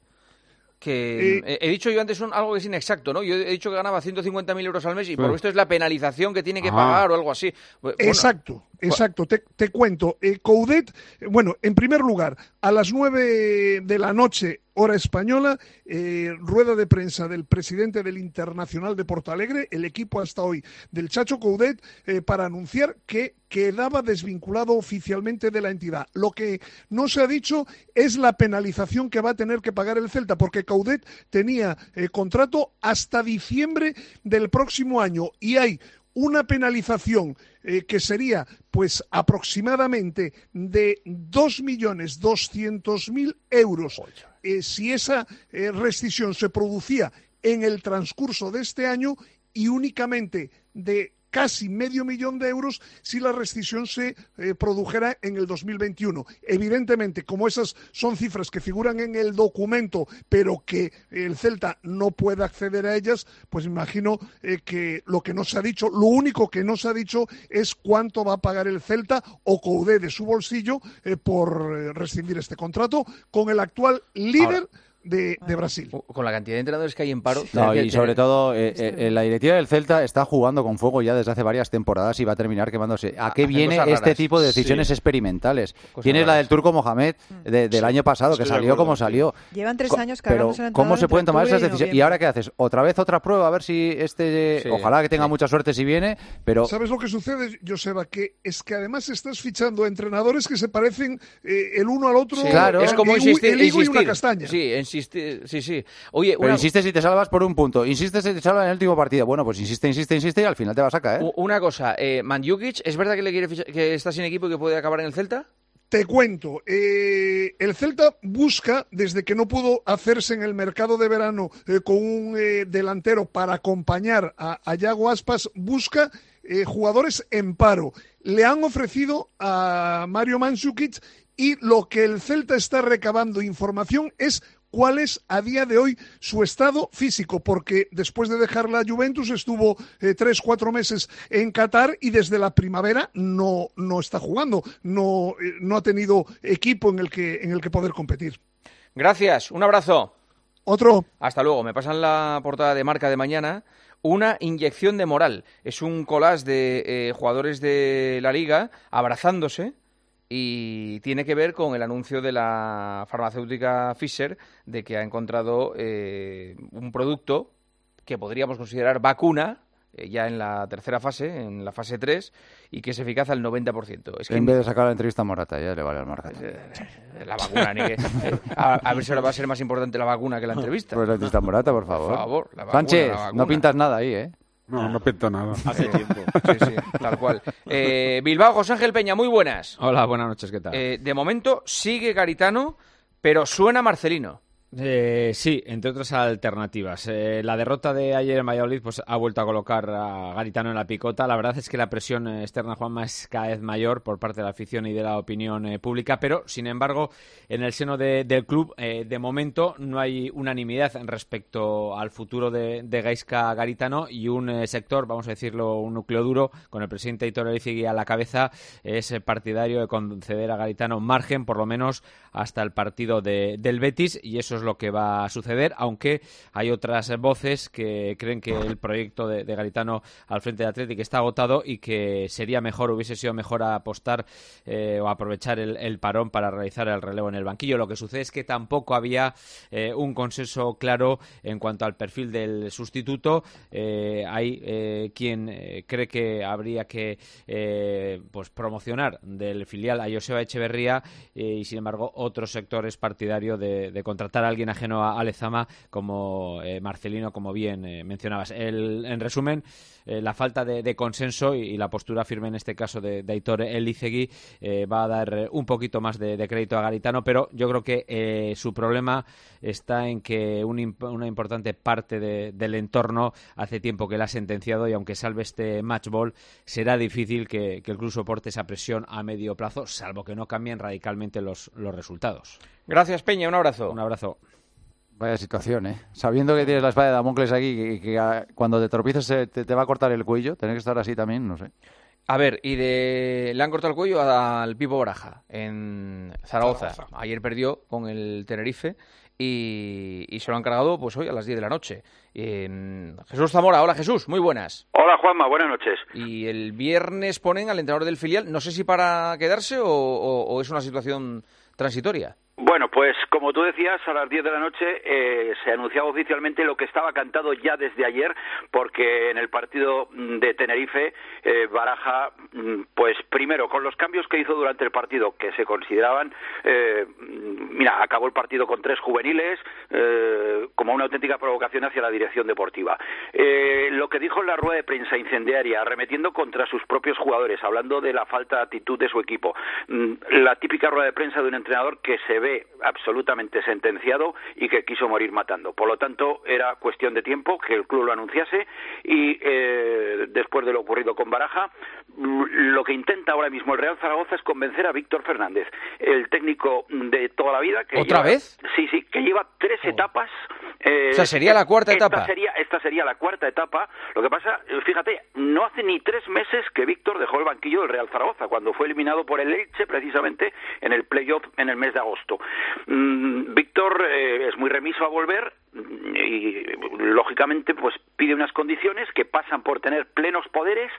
que eh, he dicho yo antes un, algo que es inexacto, ¿no? Yo he dicho que ganaba ciento cincuenta mil euros al mes y sí. por esto es la penalización que tiene que Ajá. pagar o algo así. Bueno, exacto, exacto. Te, te cuento. Eh, Coudet, bueno, en primer lugar, a las nueve de la noche, hora española, eh, rueda de prensa del presidente del Internacional de Porto Alegre, el equipo hasta hoy del Chacho Coudet, eh, para anunciar que quedaba desvinculado oficialmente de la entidad. Lo que no se ha dicho es la penalización que va a tener que pagar el Celta, porque Coudet tenía eh, contrato hasta diciembre del próximo año y hay una penalización eh, que sería pues aproximadamente de dos millones doscientos mil euros eh, si esa eh, rescisión se producía en el transcurso de este año y únicamente de casi medio millón de euros si la rescisión se eh, produjera en el dos mil veintiuno. Evidentemente, como esas son cifras que figuran en el documento, pero que el Celta no puede acceder a ellas, pues imagino eh, que lo que no se ha dicho, lo único que no se ha dicho es cuánto va a pagar el Celta o Coudet de su bolsillo eh, por eh, rescindir este contrato con el actual líder Ahora. De, de Brasil. Con la cantidad de entrenadores que hay en paro. No, y sobre todo, eh, eh, la directiva del Celta está jugando con fuego ya desde hace varias temporadas y va a terminar quemándose. ¿A qué viene este tipo de decisiones sí. experimentales? Cosas Tienes raras. La del Turco Mohamed de, del sí. año pasado, Estoy que salió como salió. Llevan tres años Pero ¿cómo se pueden tomar esas decisiones? ¿Y ahora qué haces? ¿Otra vez otra prueba? A ver si este... Sí. Ojalá que tenga sí. mucha suerte si viene, pero... ¿Sabes lo que sucede, Joseba? Que es que además estás fichando entrenadores que se parecen eh, el uno al otro. Sí. Claro, es como insistir, el higo insistir. y una castaña. Sí, insistir, sí, sí. Oye, pero una... insistes si te salvas por un punto, insistes si te salvas en el último partido. Bueno, pues insiste, insiste, insiste y al final te vas a caer. Una cosa, eh, Mandzukic, ¿es verdad que le quiere fichar, que está sin equipo y que puede acabar en el Celta? Te cuento, eh, el Celta busca, desde que no pudo hacerse en el mercado de verano eh, con un eh, delantero para acompañar a, a Yago Aspas, busca eh, jugadores en paro. Le han ofrecido a Mario Mandzukic y lo que el Celta está recabando información es cuál es a día de hoy su estado físico, porque después de dejar la Juventus estuvo eh, tres, cuatro meses en Qatar y desde la primavera no, no está jugando, no, eh, no ha tenido equipo en el que, en el que poder competir. Gracias, un abrazo. Otro. Hasta luego, me pasan la portada de Marca de mañana. Una inyección de moral. Es un collage de eh, jugadores de la Liga abrazándose. Y tiene que ver con el anuncio de la farmacéutica Pfizer de que ha encontrado eh, un producto que podríamos considerar vacuna, eh, ya en la tercera fase, en la fase tres, y que es eficaz al noventa por ciento. Es que en vez de sacar la entrevista a Morata, ya le vale al Morata. La vacuna, ni que... Eh, a, a ver si ahora va a ser más importante la vacuna que la entrevista. Pues la entrevista a Morata, por favor. Por favor, la vacuna, Sánchez, la vacuna. No pintas nada ahí, ¿eh? No, no pinto nada. Hace tiempo. Sí, sí, tal cual. Eh, Bilbao, José Ángel Peña, muy buenas. Hola, buenas noches, ¿qué tal? Eh, de momento sigue Garitano, pero suena Marcelino. Eh, sí, entre otras alternativas. Eh, la derrota de ayer en Valladolid pues, ha vuelto a colocar a Garitano en la picota. La verdad es que la presión externa, Juanma, es cada vez mayor por parte de la afición y de la opinión eh, pública, pero, sin embargo, en el seno de, del club, eh, de momento, no hay unanimidad respecto al futuro de, de Gaizka Garitano y un eh, sector, vamos a decirlo, un núcleo duro, con el presidente Aitor Elizegui a la cabeza, es partidario de conceder a Garitano margen, por lo menos, hasta el partido de, del Betis, y eso es lo que va a suceder, aunque hay otras voces que creen que el proyecto de, de Garitano al frente de Athletic está agotado y que sería mejor, hubiese sido mejor apostar eh, o aprovechar el, el parón para realizar el relevo en el banquillo. Lo que sucede es que tampoco había eh, un consenso claro en cuanto al perfil del sustituto. Eh, hay eh, quien eh, cree que habría que eh, pues promocionar del filial a Joseba Echeverría eh, y, sin embargo, otro sector es partidario de, de contratar a alguien ajeno a, a Lezama como eh, Marcelino, como bien eh, mencionabas. El, en resumen, eh, la falta de, de consenso y, y la postura firme en este caso de, de Aitor Elizegui eh, va a dar un poquito más de, de crédito a Garitano, pero yo creo que eh, su problema está en que un imp una importante parte de, del entorno hace tiempo que la ha sentenciado, y aunque salve este match ball, será difícil que, que el club soporte esa presión a medio plazo, salvo que no cambien radicalmente los, los resultados. Gracias, Peña, un abrazo. Un abrazo. Vaya situación, ¿eh? Sabiendo que tienes la espada de Damocles aquí, que, que, que cuando te tropiezas te, te va a cortar el cuello, tener que estar así también, no sé. A ver, y de le han cortado el cuello al Pipo Baraja en Zaragoza. Zaragoza. Ayer perdió con el Tenerife y, y se lo han cargado pues hoy a las diez de la noche. Eh, Jesús Zamora, hola Jesús, muy buenas. Hola Juanma, buenas noches. Y el viernes ponen al entrenador del filial, no sé si para quedarse o, o, o es una situación transitoria. Bueno, pues como tú decías, a las diez de la noche eh, se anunciaba oficialmente lo que estaba cantado ya desde ayer, porque en el partido de Tenerife, eh, Baraja, pues primero, con los cambios que hizo durante el partido, que se consideraban, eh, mira, acabó el partido con tres juveniles, eh, como una auténtica provocación hacia la dirección deportiva. Eh, lo que dijo en la rueda de prensa incendiaria, arremetiendo contra sus propios jugadores, hablando de la falta de actitud de su equipo, la típica rueda de prensa de un entrenador que se ve absolutamente sentenciado y que quiso morir matando. Por lo tanto, era cuestión de tiempo que el club lo anunciase y eh, después de lo ocurrido con Baraja, lo que intenta ahora mismo el Real Zaragoza es convencer a Víctor Fernández, el técnico de toda la vida. Que ¿Otra lleva, vez? Sí, sí, que lleva tres oh. etapas. Eh, o sea, sería la cuarta esta etapa. Sería, esta sería la cuarta etapa. Lo que pasa, fíjate, no hace ni tres meses que Víctor dejó el banquillo del Real Zaragoza, cuando fue eliminado por el Elche, precisamente, en el playoff en el mes de agosto. Mm, Víctor eh, es muy remiso a volver y, lógicamente, pues pide unas condiciones que pasan por tener plenos poderes,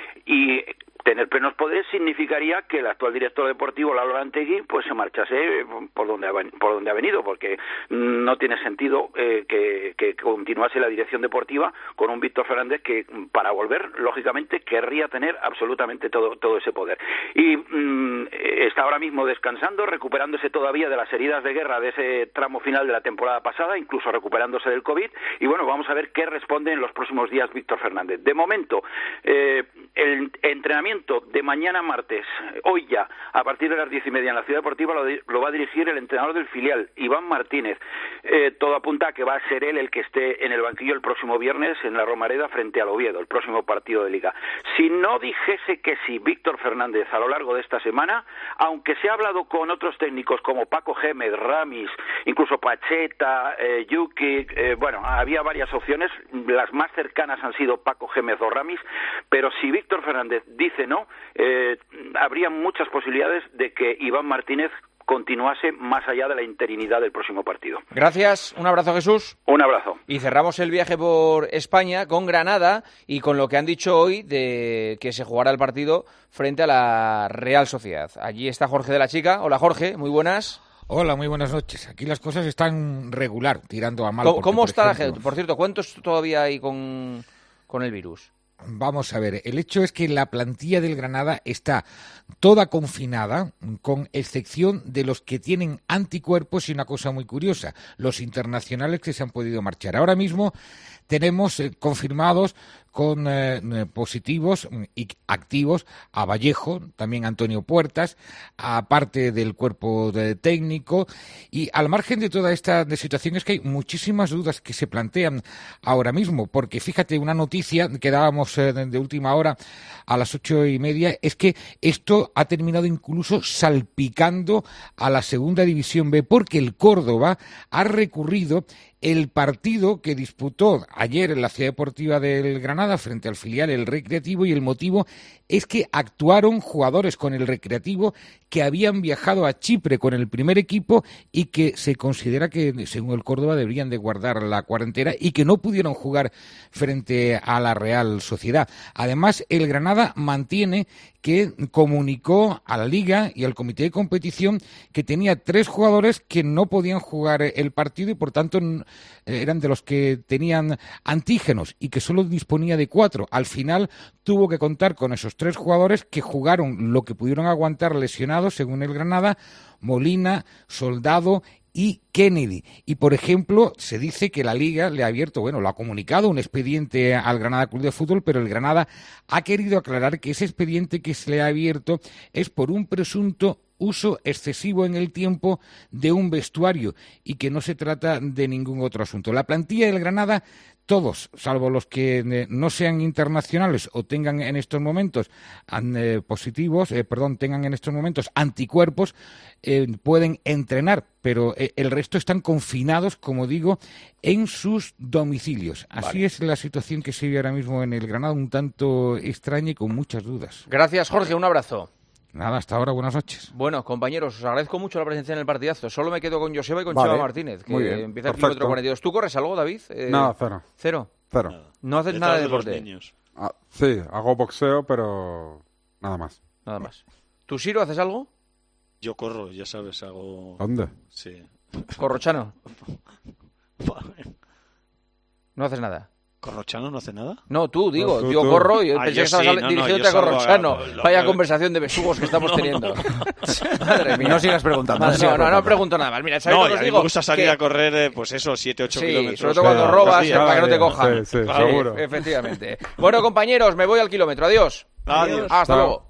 y tener plenos poderes significaría que el actual director deportivo, Lalo Arantegui, pues se marchase por donde ha, por donde ha venido, porque no tiene sentido eh, que, que continuase la dirección deportiva con un Víctor Fernández que, para volver, lógicamente, querría tener absolutamente todo, todo ese poder. Y mmm, está ahora mismo descansando, recuperándose todavía de las heridas de guerra de ese tramo final de la temporada pasada, incluso recuperándose del COVID, y bueno, vamos a ver qué responde en los próximos días Víctor Fernández. De momento, eh, el entrenamiento de mañana martes, hoy ya, a partir de las diez y media en la Ciudad Deportiva, lo, lo va a dirigir el entrenador del filial, Iván Martínez. Eh, todo apunta a que va a ser él el que esté en el banquillo el próximo viernes en la Romareda frente al Oviedo, el próximo partido de Liga. Si no dijese que sí Víctor Fernández a lo largo de esta semana, aunque se ha hablado con otros técnicos como Paco Gémez, Ramis, incluso Pacheta, eh, Yuki, eh, bueno, había varias opciones, las más cercanas han sido Paco Gémez o Ramis, pero si Víctor Fernández dice no, eh, habría muchas posibilidades de que Iván Martínez continuase más allá de la interinidad del próximo partido. Gracias, un abrazo Jesús. Un abrazo. Y cerramos el viaje por España con Granada y con lo que han dicho hoy de que se jugará el partido frente a la Real Sociedad. Allí está Jorge de la Chica. Hola Jorge, muy buenas. Hola, muy buenas noches. Aquí las cosas están regular, tirando a mal. ¿Cómo, porque, ¿cómo por está ejemplo, la gente? Por cierto, ¿cuántos todavía hay con, con el virus? Vamos a ver, el hecho es que la plantilla del Granada está toda confinada, con excepción de los que tienen anticuerpos, y una cosa muy curiosa, los internacionales que se han podido marchar. Ahora mismo tenemos eh, confirmados con eh, positivos y activos a Vallejo, también a Antonio Puertas, a parte del cuerpo de técnico, y al margen de toda esta de situación es que hay muchísimas dudas que se plantean ahora mismo, porque fíjate, una noticia que dábamos eh, de última hora a las ocho y media es que esto ha terminado incluso salpicando a la segunda división B, porque el Córdoba ha recurrido el partido que disputó ayer en la Ciudad Deportiva del Granada frente al filial el Recreativo, y el motivo es que actuaron jugadores con el Recreativo que habían viajado a Chipre con el primer equipo y que se considera que, según el Córdoba, deberían de guardar la cuarentena y que no pudieron jugar frente a la Real Sociedad. Además, el Granada mantiene que comunicó a la Liga y al Comité de Competición que tenía tres jugadores que no podían jugar el partido y, por tanto, eran de los que tenían antígenos y que solo disponía de cuatro. Al final tuvo que contar con esos tres jugadores que jugaron lo que pudieron aguantar lesionados, según el Granada: Molina, Soldado y Kennedy. Y, por ejemplo, se dice que la Liga le ha abierto, bueno, lo ha comunicado, un expediente al Granada Club de Fútbol, pero el Granada ha querido aclarar que ese expediente que se le ha abierto es por un presunto uso excesivo en el tiempo de un vestuario y que no se trata de ningún otro asunto. La plantilla del Granada, todos, salvo los que eh, no sean internacionales o tengan en estos momentos eh, positivos, eh, perdón, tengan en estos momentos anticuerpos, eh, pueden entrenar, pero eh, el resto están confinados, como digo, en sus domicilios. Así vale. es la situación que se vive ahora mismo en el Granada, un tanto extraña y con muchas dudas. Gracias, Jorge, un abrazo. Nada, hasta ahora, buenas noches. Bueno, compañeros, os agradezco mucho la presencia en el partidazo. Solo me quedo con Joseba y con vale. Chema Martínez, que Muy bien. empieza el Perfecto. kilómetro cuarenta y dos. ¿Tú corres algo, David? Eh, Nada, cero. ¿Cero? Cero. No haces Detrás nada de de los deporte. niños. Ah, sí, hago boxeo, pero nada más. Nada más. ¿Tú, Siro, haces algo? Yo corro, ya sabes, hago... ¿Dónde? Sí. ¿Corrochano? No haces nada. ¿Corrochano no hace nada? No, tú, digo, no, tú, yo tú. corro y Ah, pensé yo que estabas sí, no, no, dirigiéndote yo a Corrochano. salgo a- lo- Vaya lo- conversación de besugos que estamos No, teniendo. no. Madre mía. No sigas preguntando. Madre- no sigas no, no, no preguntando. pregunto nada más. Mira, ¿sabéis No, lo que y os a mí digo? me gusta salir Que- a correr, eh, pues eso, siete, ocho Sí, kilómetros. sobre todo cuando Cada robas, día, para que no te cada cojan. día. Sí, sí, Claro. seguro. Efectivamente. Bueno, compañeros, me voy al kilómetro. Adiós. Adiós. Hasta Chao. luego.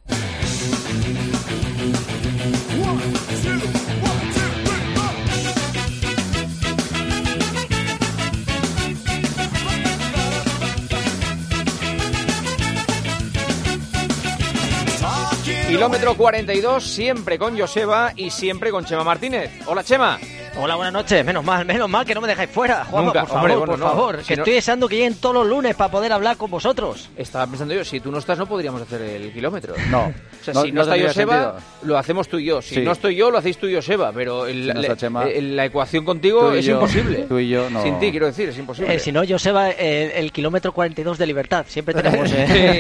Kilómetro cuarenta y dos, siempre con Joseba y siempre con Chema Martínez. Hola, Chema. Hola, buenas noches. Menos mal, menos mal que no me dejáis fuera. Juanma, Nunca. por favor, Hombre, bueno, por no. favor. Si que no- estoy deseando que lleguen todos los lunes para poder hablar con vosotros. Estaba pensando yo, si tú no estás, no podríamos hacer el kilómetro. No. O sea, no, si no, no está tendría Joseba, sentido. lo hacemos tú y yo. Si Sí. no estoy yo, lo hacéis tú y Joseba. Pero el- Si no le- está Chema, eh, la ecuación contigo tú y es yo- imposible. tú y yo no. Sin ti, quiero decir, es imposible. Eh, si no, Joseba, eh, el kilómetro cuarenta y dos de libertad. Siempre tenemos... Sí.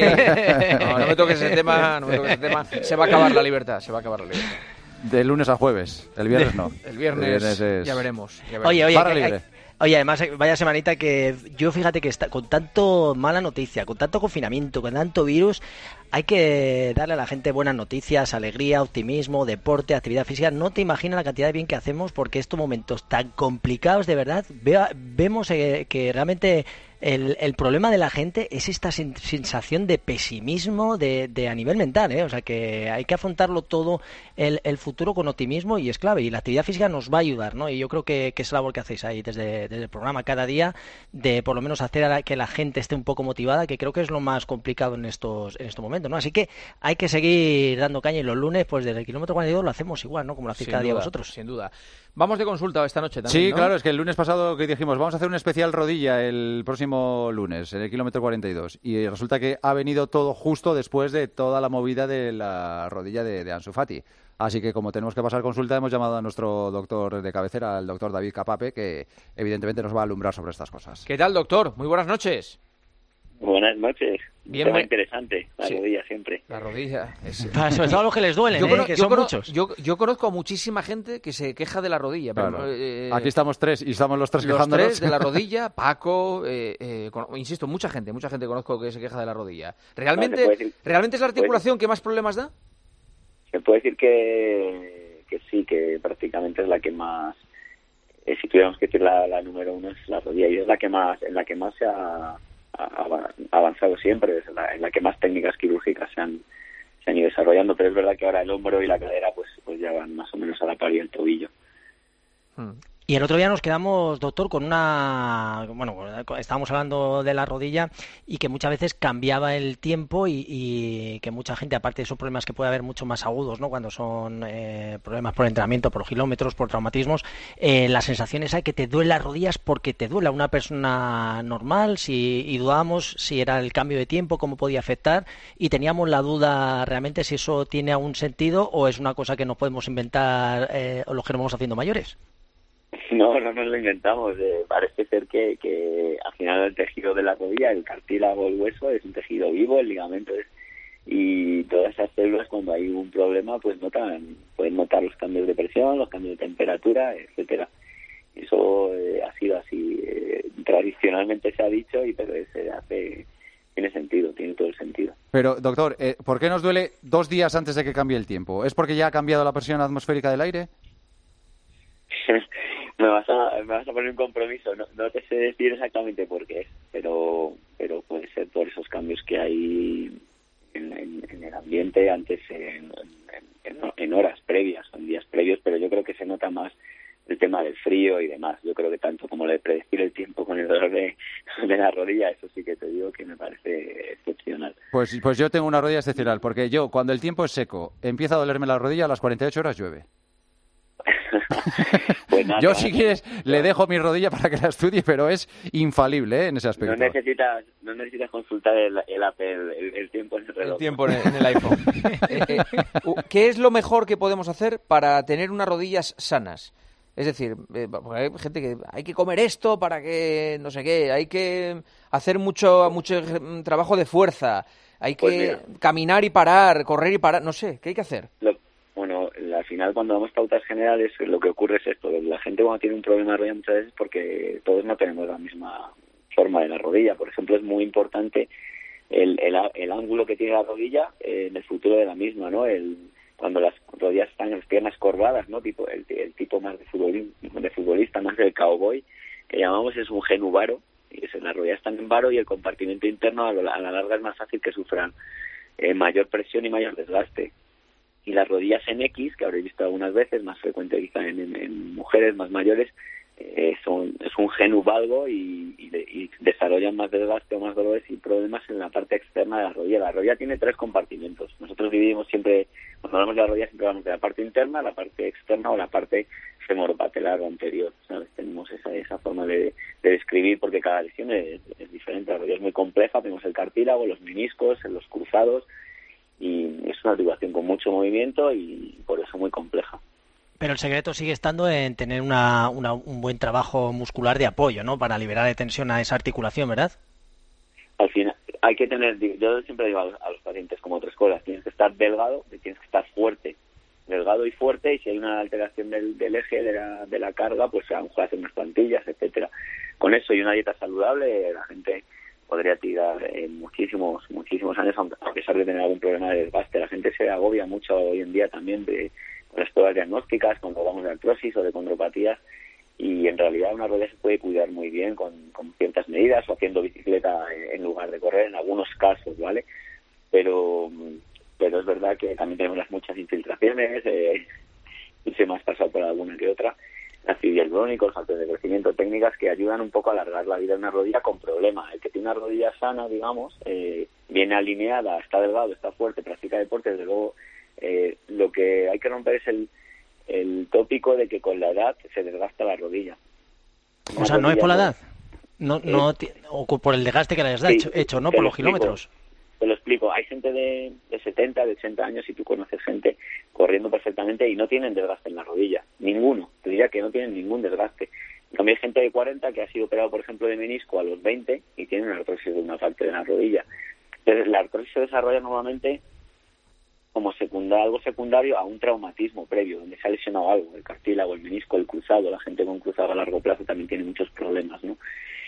Eh... No, no me toques ese tema, no me toques ese tema. Se va a acabar la libertad, se va a acabar la libertad. De lunes a jueves. El viernes no. El viernes, es... ya veremos. Ya veremos. Oye, oye, Barra que- libre. Oye, además, eh, vaya semanita que yo fíjate que está, con tanto mala noticia, con tanto confinamiento, con tanto virus, hay que darle a la gente buenas noticias, alegría, optimismo, deporte, actividad física. No te imaginas la cantidad de bien que hacemos porque estos momentos tan complicados, de verdad, vea, vemos eh, que realmente el, el problema de la gente es esta sen- sensación de pesimismo de, de a nivel mental, ¿eh? O sea que hay que afrontarlo todo el, el futuro con optimismo y es clave. Y la actividad física nos va a ayudar, ¿no? Y yo creo que, que es la labor que hacéis ahí desde, desde el programa cada día, de por lo menos hacer a la, que la gente esté un poco motivada, que creo que es lo más complicado en estos, en estos momentos, ¿no? Así que hay que seguir dando caña y los lunes, pues desde el kilómetro cuarenta y dos lo hacemos igual, ¿no? Como lo hacéis Sin cada día duda, vosotros. Sin duda. Vamos de consulta esta noche también, Sí, ¿no? claro, es que el lunes pasado que dijimos, vamos a hacer un especial rodilla el próximo lunes, en el kilómetro cuarenta y dos. Y resulta que ha venido todo justo después de toda la movida de la rodilla de, de Ansu Fati. Así que como tenemos que pasar consulta, hemos llamado a nuestro doctor de cabecera, al doctor David Capape, que evidentemente nos va a alumbrar sobre estas cosas. ¿Qué tal, doctor? Muy buenas noches. Buenas noches. Bien, Tema me- interesante, la Sí. rodilla siempre. La rodilla. Es... Para sobre todo a los que les duelen, Yo, ¿eh? cono- que yo son cono- muchos. yo- yo conozco a muchísima gente que se queja de la rodilla. Pero, Claro. eh, Aquí estamos tres y estamos los tres los quejándonos. tres de la rodilla, Paco, eh, eh, con- insisto, mucha gente, mucha gente conozco que se queja de la rodilla. ¿Realmente, No, se puede decir- ¿realmente es la se puede articulación que más problemas da? Se puede decir que, que sí, que prácticamente es la que más, eh, si tuviéramos que decir la, la número uno, es la rodilla, y es la que más, en la que más se ha, ha avanzado siempre, es la, en la que más técnicas quirúrgicas se han, se han ido desarrollando, pero es verdad que ahora el hombro y la cadera pues, pues ya van más o menos a la par y el tobillo. Y el otro día nos quedamos, doctor, con una... Bueno, estábamos hablando de la rodilla y que muchas veces cambiaba el tiempo y, y que mucha gente, aparte de esos problemas que puede haber mucho más agudos, ¿no? Cuando son eh, problemas por entrenamiento, por kilómetros, por traumatismos, eh, la sensación esa de que te duelen las rodillas porque te duele a una persona normal, si, y dudábamos si era el cambio de tiempo, cómo podía afectar, y teníamos la duda realmente si eso tiene algún sentido o es una cosa que nos podemos inventar eh, o los que nos vamos haciendo mayores. No, no nos lo inventamos. Eh, parece ser que, que al final el tejido de la rodilla, el cartílago, el hueso, es un tejido vivo, el ligamento es, y todas esas células cuando hay un problema pues notan, pueden notar los cambios de presión, los cambios de temperatura, etcétera. Eso eh, ha sido así. Eh, tradicionalmente se ha dicho, y pero se hace, tiene sentido, tiene todo el sentido. Pero, doctor, eh, ¿por qué nos duele dos días antes de que cambie el tiempo? ¿Es porque ya ha cambiado la presión atmosférica del aire? Me vas a, me vas a poner un compromiso, no, no te sé decir exactamente por qué es, pero, pero puede ser por esos cambios que hay en, en, en el ambiente antes, en, en, en horas previas, en días previos, pero yo creo que se nota más el tema del frío y demás. Yo creo que tanto como lo de predecir el tiempo con el dolor de, de la rodilla, eso sí que te digo que me parece excepcional. Pues, pues yo tengo una rodilla excepcional, porque yo cuando el tiempo es seco, empieza a dolerme la rodilla, a las cuarenta y ocho horas llueve. Pues nada, yo si quieres le dejo mi rodilla para que la estudie, pero es infalible, ¿eh? En ese aspecto. No necesitas, no necesitas consultar el, el Apple, el, el tiempo en el reloj. El tiempo en el, en el iPhone. eh, eh, ¿Qué es lo mejor que podemos hacer para tener unas rodillas sanas? Es decir, eh, hay gente que hay que comer esto para que no sé qué, hay que hacer mucho mucho trabajo de fuerza, hay que pues mira, caminar y parar, correr y parar, no sé, ¿qué hay que hacer? Lo, bueno, al final cuando damos pautas generales lo que ocurre es esto, la gente cuando tiene un problema de rodilla muchas veces porque todos no tenemos la misma forma de la rodilla. Por ejemplo, es muy importante el, el, el ángulo que tiene la rodilla eh, en el futuro de la misma, ¿no? El cuando las rodillas están en las piernas corvadas, ¿no? Tipo el, el tipo más de futbolista, de futbolista, más del cowboy, que llamamos es un genuvaro, y es, las rodillas están en varo y el compartimento interno a, lo, a la larga es más fácil que sufran eh, mayor presión y mayor desgaste. Y las rodillas en X, que habréis visto algunas veces, más frecuente quizá en, en, en mujeres más mayores, eh, son, es un genuvalgo y, y, de, y desarrollan más desgaste o más dolores y problemas en la parte externa de la rodilla. La rodilla tiene tres compartimentos. Nosotros dividimos siempre, cuando hablamos de la rodilla, siempre hablamos de la parte interna, la parte externa o la parte femoropatelar o anterior, ¿sabes? Tenemos esa, esa forma de, de describir porque cada lesión es, es diferente. La rodilla es muy compleja, tenemos el cartílago, los meniscos, los cruzados, y es una articulación con mucho movimiento y por eso muy compleja. Pero el secreto sigue estando en tener una, una, un buen trabajo muscular de apoyo, ¿no? Para liberar de tensión a esa articulación, ¿verdad? Al final, hay que tener, yo siempre digo a los, a los pacientes como tres cosas, tienes que estar delgado, tienes que estar fuerte, delgado y fuerte, y si hay una alteración del, del eje de la, de la carga, pues a lo mejor hacer unas plantillas, etcétera. Con eso y una dieta saludable, la gente podría tirar eh, muchísimos, muchísimos años, a pesar de tener algún problema de desgaste. La gente se agobia mucho hoy en día también de con las pruebas diagnósticas, cuando hablamos de artrosis o de condropatías, y en realidad una rodilla se puede cuidar muy bien con, con ciertas medidas o haciendo bicicleta en lugar de correr en algunos casos, ¿vale? Pero pero es verdad que también tenemos las muchas infiltraciones, eh, y se me ha pasado por alguna que otra, ácido hialurónico, factores de crecimiento, técnicas que ayudan un poco a alargar la vida de una rodilla con problemas. El que tiene una rodilla sana, digamos, eh, viene alineada, está delgado, está fuerte, practica deporte, desde luego eh, lo que hay que romper es el, el tópico de que con la edad se desgasta la rodilla. Una o sea, no es por la edad, no, no eh, o por el desgaste que le has sí, hecho, hecho, ¿no? Por los explico, kilómetros. Te lo explico, hay gente de, de setenta, de ochenta años, y tú conoces gente corriendo perfectamente y no tienen desgaste en la rodilla, ninguno, te diría que no tienen ningún desgaste. También hay gente de cuarenta que ha sido operado, por ejemplo, de menisco a los veinte y tiene una artrosis de una parte de la rodilla. Entonces, la artrosis se desarrolla normalmente como secunda, algo secundario a un traumatismo previo, donde se ha lesionado algo, el cartílago, el menisco, el cruzado. La gente con cruzado a largo plazo también tiene muchos problemas, ¿no?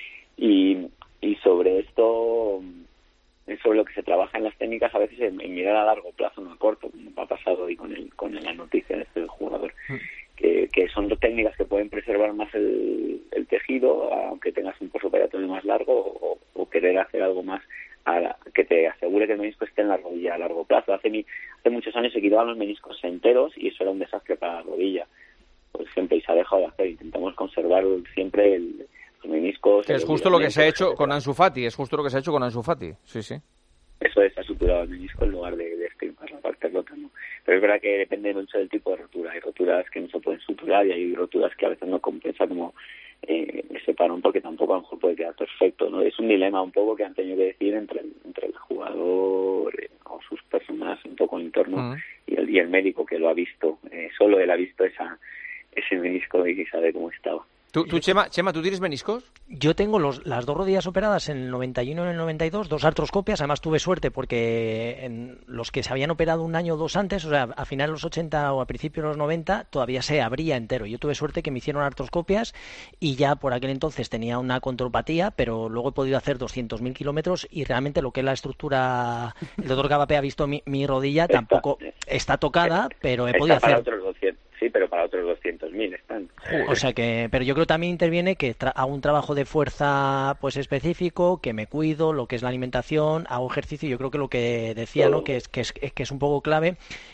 Y, y sobre esto, sobre lo que se trabaja en las técnicas, a veces en, en mirar a largo plazo, no a corto, como ha pasado hoy con, el, con la noticia de este jugador, que, que son dos técnicas que pueden preservar más el, el tejido, aunque tengas un postoperatorio más largo, o, o querer hacer algo más a la, que te asegure que el menisco esté en la rodilla a largo plazo. Hace, mi, hace muchos años se quitaban los meniscos enteros y eso era un desastre para la rodilla, por ejemplo, y se ha dejado de hacer. Intentamos conservar siempre el, los meniscos. Que es justo lo que se ha hecho con Ansu Fati, es justo lo que se ha hecho con Ansu Fati, sí, sí. Eso es, ha suturado el menisco en lugar de, de estirpar la parte rota, ¿no? Pero es verdad que depende mucho del tipo de rotura. Hay roturas que no se pueden suturar y hay roturas que a veces no compensa como eh, ese parón, porque tampoco a lo mejor puede quedar perfecto, ¿no? Es un dilema un poco que han tenido que decir entre el, entre el jugador eh, o sus personas, un poco en entorno, uh-huh. y, el, y el médico que lo ha visto. Eh, solo él ha visto esa ese menisco y sabe cómo estaba. ¿Tú, tú Chema, Chema, ¿tú tienes meniscos? Yo tengo los, las dos rodillas operadas en el noventa y uno y en el noventa y dos, dos artroscopias. Además tuve suerte porque en los que se habían operado un año o dos antes, o sea, a finales de los ochenta o a principios de los noventa, todavía se abría entero. Yo tuve suerte que me hicieron artroscopias y ya por aquel entonces tenía una condropatía, pero luego he podido hacer doscientos mil kilómetros y realmente lo que es la estructura, el doctor Gabapé ha visto mi, mi rodilla, tampoco está tocada, pero he podido hacer... Otros doscientos. sí, pero para otros doscientos mil están. O sea que, pero yo creo que también interviene que tra- hago un trabajo de fuerza pues específico, que me cuido, lo que es la alimentación, hago ejercicio. Yo creo que lo que decía, Todo. ¿no? Que es que es, que es un poco clave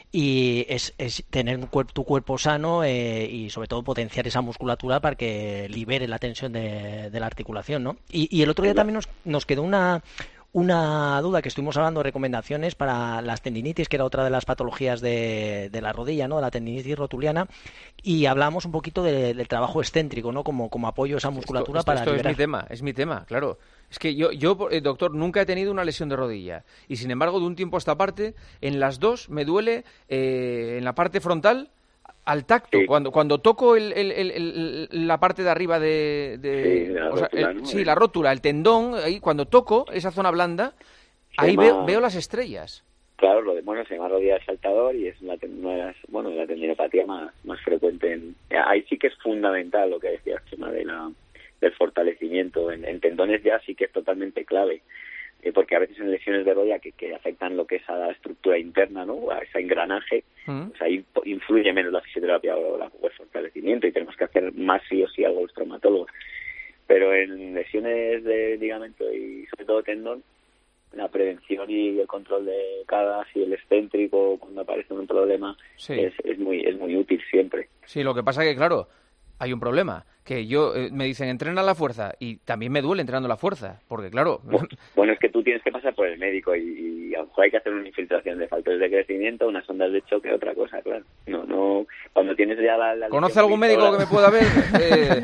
y es, es tener un cuerpo, tu cuerpo sano eh, y sobre todo potenciar esa musculatura para que libere la tensión de, de la articulación, ¿no? Y, y el otro día también nos, nos quedó una Una duda que estuvimos hablando de recomendaciones para las tendinitis, que era otra de las patologías de, de la rodilla, ¿no? De la tendinitis rotuliana, y hablamos un poquito de, del trabajo excéntrico, ¿no? Como, como apoyo a esa musculatura esto, esto, para esto liberar. es mi tema, es mi tema, claro. Es que yo, yo eh, doctor, nunca he tenido una lesión de rodilla y sin embargo de un tiempo a esta parte, en las dos me duele eh, en la parte frontal al tacto, sí. cuando cuando toco el, el, el, el, la parte de arriba de... de sí, la o sea, rótula, el, ¿no? sí, la rótula, el tendón, ahí cuando toco esa zona blanda, se ahí llama... veo, veo las estrellas. Claro, lo de, bueno, se llama rodilla de saltador y es la, una de las, bueno, la tendinopatía más, más frecuente. En, ahí sí que es fundamental lo que decías, tema de la, del fortalecimiento. En, en tendones ya sí que es totalmente clave. Porque a veces en lesiones de rodilla que, que afectan lo que es a la estructura interna, ¿no? A ese engranaje, mm. pues ahí influye menos la fisioterapia o, la, o el fortalecimiento y tenemos que hacer más sí o sí algo los traumatólogos. Pero en lesiones de ligamento y sobre todo tendón, la prevención y el control de cargas y el excéntrico cuando aparece un problema sí. es, es muy es muy útil siempre. Sí, lo que pasa que, claro, hay un problema. Que yo, eh, me dicen, entrena la fuerza, y también me duele entrenando la fuerza, porque claro... Bueno, bueno es que tú tienes que pasar por el médico y, y a lo mejor hay que hacer una infiltración de factores de crecimiento, unas ondas de choque, otra cosa, claro. No, no, cuando tienes ya la... la ¿Conoce algún médico que me pueda ver? eh...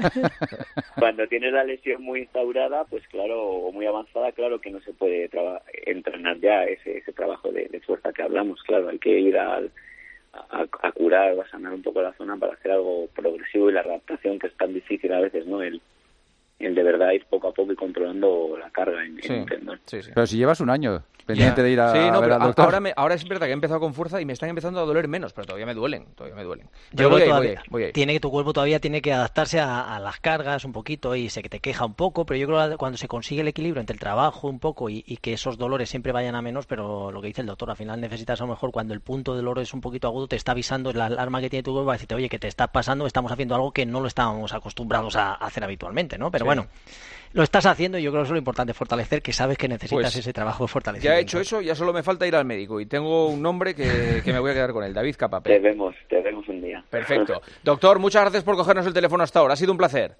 Cuando tienes la lesión muy instaurada, pues claro, o muy avanzada, claro que no se puede traba- entrenar ya ese, ese trabajo de, de fuerza que hablamos, claro, hay que ir al... A, a curar o a sanar un poco la zona para hacer algo progresivo y la adaptación que es tan difícil a veces, ¿no? El, el de verdad ir poco a poco y controlando la carga en, sí. en el tendón. Sí, sí. Pero si llevas un año pendiente yeah. de ir a, sí, no, a ver pero al doctor. Ahora, me, ahora es verdad que he empezado con fuerza y me están empezando a doler menos, pero todavía me duelen, todavía me duelen. Yo voy, todavía, voy, ahí, voy ahí. Tiene que tu cuerpo todavía tiene que adaptarse a, a las cargas un poquito y se que te queja un poco, pero yo creo que cuando se consigue el equilibrio entre el trabajo un poco y, y que esos dolores siempre vayan a menos, pero lo que dice el doctor, al final necesitas a lo mejor cuando el punto del dolor es un poquito agudo, te está avisando la alarma que tiene tu cuerpo para decirte, oye, que te está pasando, estamos haciendo algo que no lo estábamos acostumbrados a hacer habitualmente, ¿no? Pero sí. bueno, lo estás haciendo y yo creo que eso es lo importante, fortalecer, que sabes que necesitas pues, ese trabajo de fortalecimiento. Ya he hecho eso, ya solo me falta ir al médico y tengo un nombre que, que me voy a quedar con él, David Capapé. Te vemos, te vemos un día. Perfecto. Doctor, muchas gracias por cogernos el teléfono hasta ahora, ha sido un placer.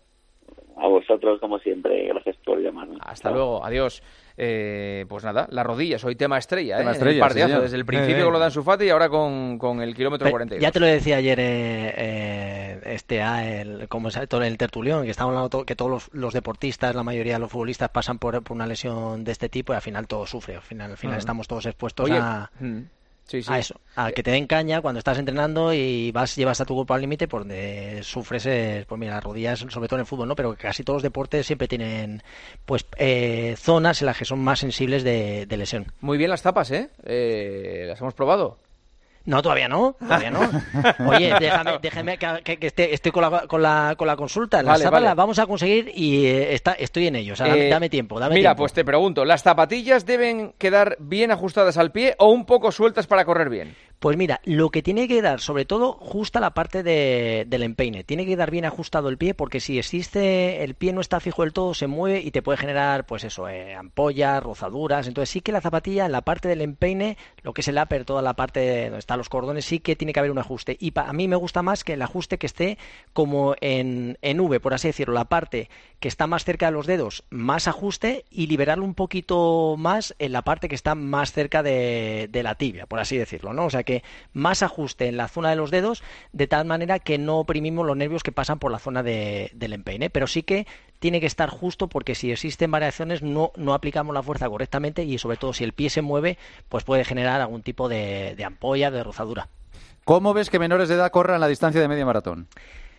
A vosotros, como siempre, gracias por llamarme. Hasta Chao. Luego, adiós. Eh, pues nada, las rodillas, hoy tema estrella, tema ¿eh? estrella, el partidazo, sí, desde el principio eh, eh. con lo de Ansu Fati y ahora con, con el kilómetro Pero cuarenta y dos. Ya te lo decía ayer eh, eh, este A, el, como es, todo el tertulión, que estamos hablando todo, que todos los, los deportistas, la mayoría de los futbolistas pasan por, por una lesión de este tipo y al final todo sufre, al final, al final mm. estamos todos expuestos Oye, a... Mm. Sí, sí. a eso, a que te den caña cuando estás entrenando y vas llevas a tu cuerpo al límite por donde sufres, eh, pues mira, las rodillas, sobre todo en el fútbol, ¿no? Pero casi todos los deportes siempre tienen pues eh, zonas en las que son más sensibles de, de lesión. Muy bien las tapas, ¿eh? eh las hemos probado. No, todavía no, todavía no. Oye, déjame, déjame que, que esté, estoy con la, con la, con la consulta. Las vale, tapas vale. las vamos a conseguir y eh, está, estoy en ello. O sea, dame, eh, dame tiempo, dame Mira, tiempo. pues te pregunto, ¿las zapatillas deben quedar bien ajustadas al pie o un poco sueltas para correr bien? Pues mira, lo que tiene que quedar, sobre todo, justa la parte de, del empeine. Tiene que quedar bien ajustado el pie, porque si existe, el pie no está fijo del todo, se mueve y te puede generar, pues eso, eh, ampollas, rozaduras. Entonces sí que la zapatilla, en la parte del empeine, lo que es el upper, toda la parte de donde están los cordones, sí que tiene que haber un ajuste. Y pa, a mí me gusta más que el ajuste que esté como en, en V, por así decirlo, la parte que está más cerca de los dedos, más ajuste, y liberarlo un poquito más en la parte que está más cerca de, de la tibia, por así decirlo, ¿no? O sea que más ajuste en la zona de los dedos, de tal manera que no oprimimos los nervios que pasan por la zona de, del empeine, pero sí que tiene que estar justo, porque si existen variaciones no, no aplicamos la fuerza correctamente y sobre todo si el pie se mueve, pues puede generar algún tipo de, de ampolla, de rozadura. ¿Cómo ves que menores de edad corran la distancia de media maratón?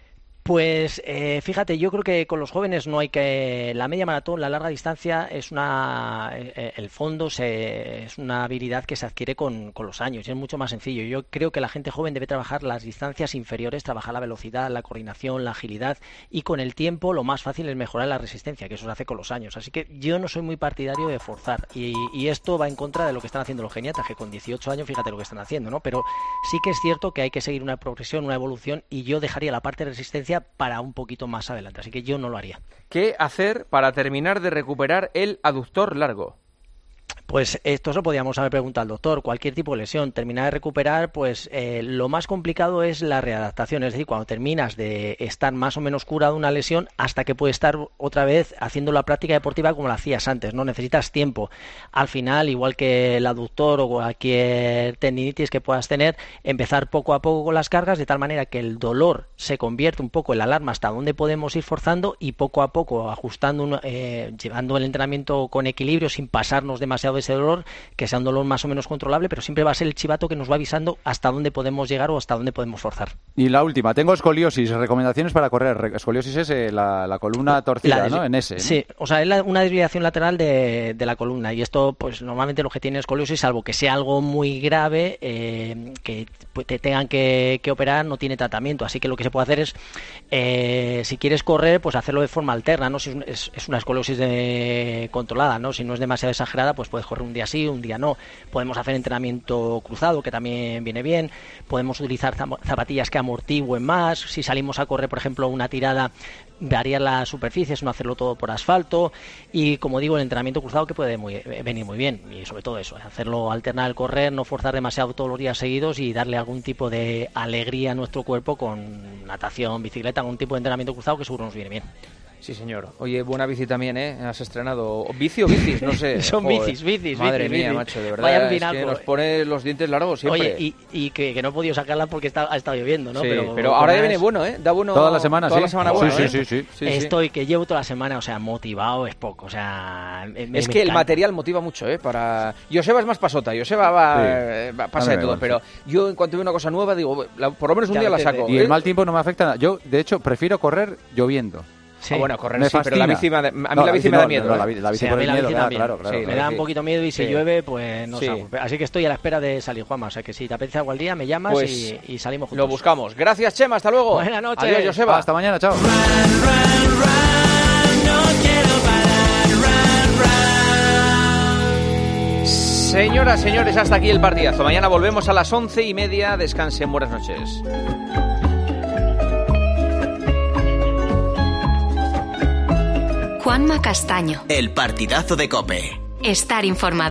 Pues eh, fíjate, yo creo que con los jóvenes no hay que... La media maratón, la larga distancia, es una... Eh, el fondo se, es una habilidad que se adquiere con, con los años y es mucho más sencillo. Yo creo que la gente joven debe trabajar las distancias inferiores, trabajar la velocidad, la coordinación, la agilidad, y con el tiempo lo más fácil es mejorar la resistencia, que eso se hace con los años. Así que yo no soy muy partidario de forzar y, y esto va en contra de lo que están haciendo los geniatas, que con dieciocho años fíjate lo que están haciendo, ¿no? Pero sí que es cierto que hay que seguir una progresión, una evolución, y yo dejaría la parte de resistencia para un poquito más adelante, así que yo no lo haría. ¿Qué hacer para terminar de recuperar el aductor largo? Pues esto se lo podíamos haber preguntado al doctor. Cualquier tipo de lesión, terminar de recuperar, pues eh, lo más complicado es la readaptación, es decir, cuando terminas de estar más o menos curado una lesión hasta que puedes estar otra vez haciendo la práctica deportiva como la hacías antes, ¿no? Necesitas tiempo. Al final, igual que el aductor o cualquier tendinitis que puedas tener, empezar poco a poco con las cargas de tal manera que el dolor se convierte un poco en la alarma hasta donde podemos ir forzando y poco a poco ajustando, un, eh, llevando el entrenamiento con equilibrio sin pasarnos demasiado de ese dolor, que sea un dolor más o menos controlable, pero siempre va a ser el chivato que nos va avisando hasta dónde podemos llegar o hasta dónde podemos forzar. Y la última, tengo escoliosis, recomendaciones para correr. Escoliosis es eh, la, la columna torcida, la ¿no? En ese. ¿no? Sí, o sea, es la, una desviación lateral de, de la columna, y esto, pues normalmente los que tienen escoliosis, salvo que sea algo muy grave, eh, que te tengan que, que operar, no tiene tratamiento, así que lo que se puede hacer es, eh, si quieres correr, pues hacerlo de forma alterna, ¿no? Si es, es, es una escoliosis de, controlada, ¿no? Si no es demasiado exagerada, pues puedes correr un día sí, un día no. Podemos hacer entrenamiento cruzado, que también viene bien. Podemos utilizar zapatillas que amortigüen más. Si salimos a correr, por ejemplo, una tirada, variar las superficies, no hacerlo todo por asfalto. Y como digo, el entrenamiento cruzado, que puede muy, venir muy bien. Y sobre todo eso, hacerlo, alternar el correr, no forzar demasiado todos los días seguidos y darle algún tipo de alegría a nuestro cuerpo con natación, bicicleta, algún tipo de entrenamiento cruzado que seguro nos viene bien. Sí, señor. Oye, buena bici también, ¿eh? Has estrenado... ¿Bici o bicis? No sé. Son Joder. bicis, bicis, Madre bicis, mía, bicis. macho, de verdad. Vaya es pinaco. que nos pone los dientes largos siempre. Oye, y, y que, que no he podido sacarla porque está, ha estado lloviendo, ¿no? Sí, pero pero ahora ya viene bueno, ¿eh? Da bueno... Toda la semana, toda sí. la semana Joder, bueno, sí, ¿eh? sí, sí, sí. Estoy, que llevo toda la semana, o sea, motivado es poco, o sea... Me, es me que encanta. el material motiva mucho, ¿eh? Para... Joseba es más pasota, Joseba va, Sí. eh, va- pasa A de mí me todo, gusta. pero yo en cuanto veo una cosa nueva digo, la- por lo menos un Ya día la te- saco. Y ¿eh? el mal tiempo no me afecta nada. Yo, de hecho, prefiero correr lloviendo. Sí. Ah, bueno, correr Me sí, pero la fascina. bici me da- a mí No, la bici me da no, miedo. no, ¿eh? la, bi- la bici Sí, a por mí el la miedo, bici claro, también. claro, claro. Sí, Me la da bici. un poquito miedo y si Sí. llueve, pues no Sí. salgo. Así que estoy a la espera de salir, Juanma. O sea que si te apetece algún día, me llamas Pues y, y salimos juntos. Lo buscamos. Gracias, Chema, hasta luego. Buenas noches. Adiós, Joseba. Hasta mañana, chao. Señoras, señores, hasta aquí el partidazo. Mañana volvemos a las once y media. Descansen, buenas noches. Juanma Castaño. El partidazo de COPE. Estar informado.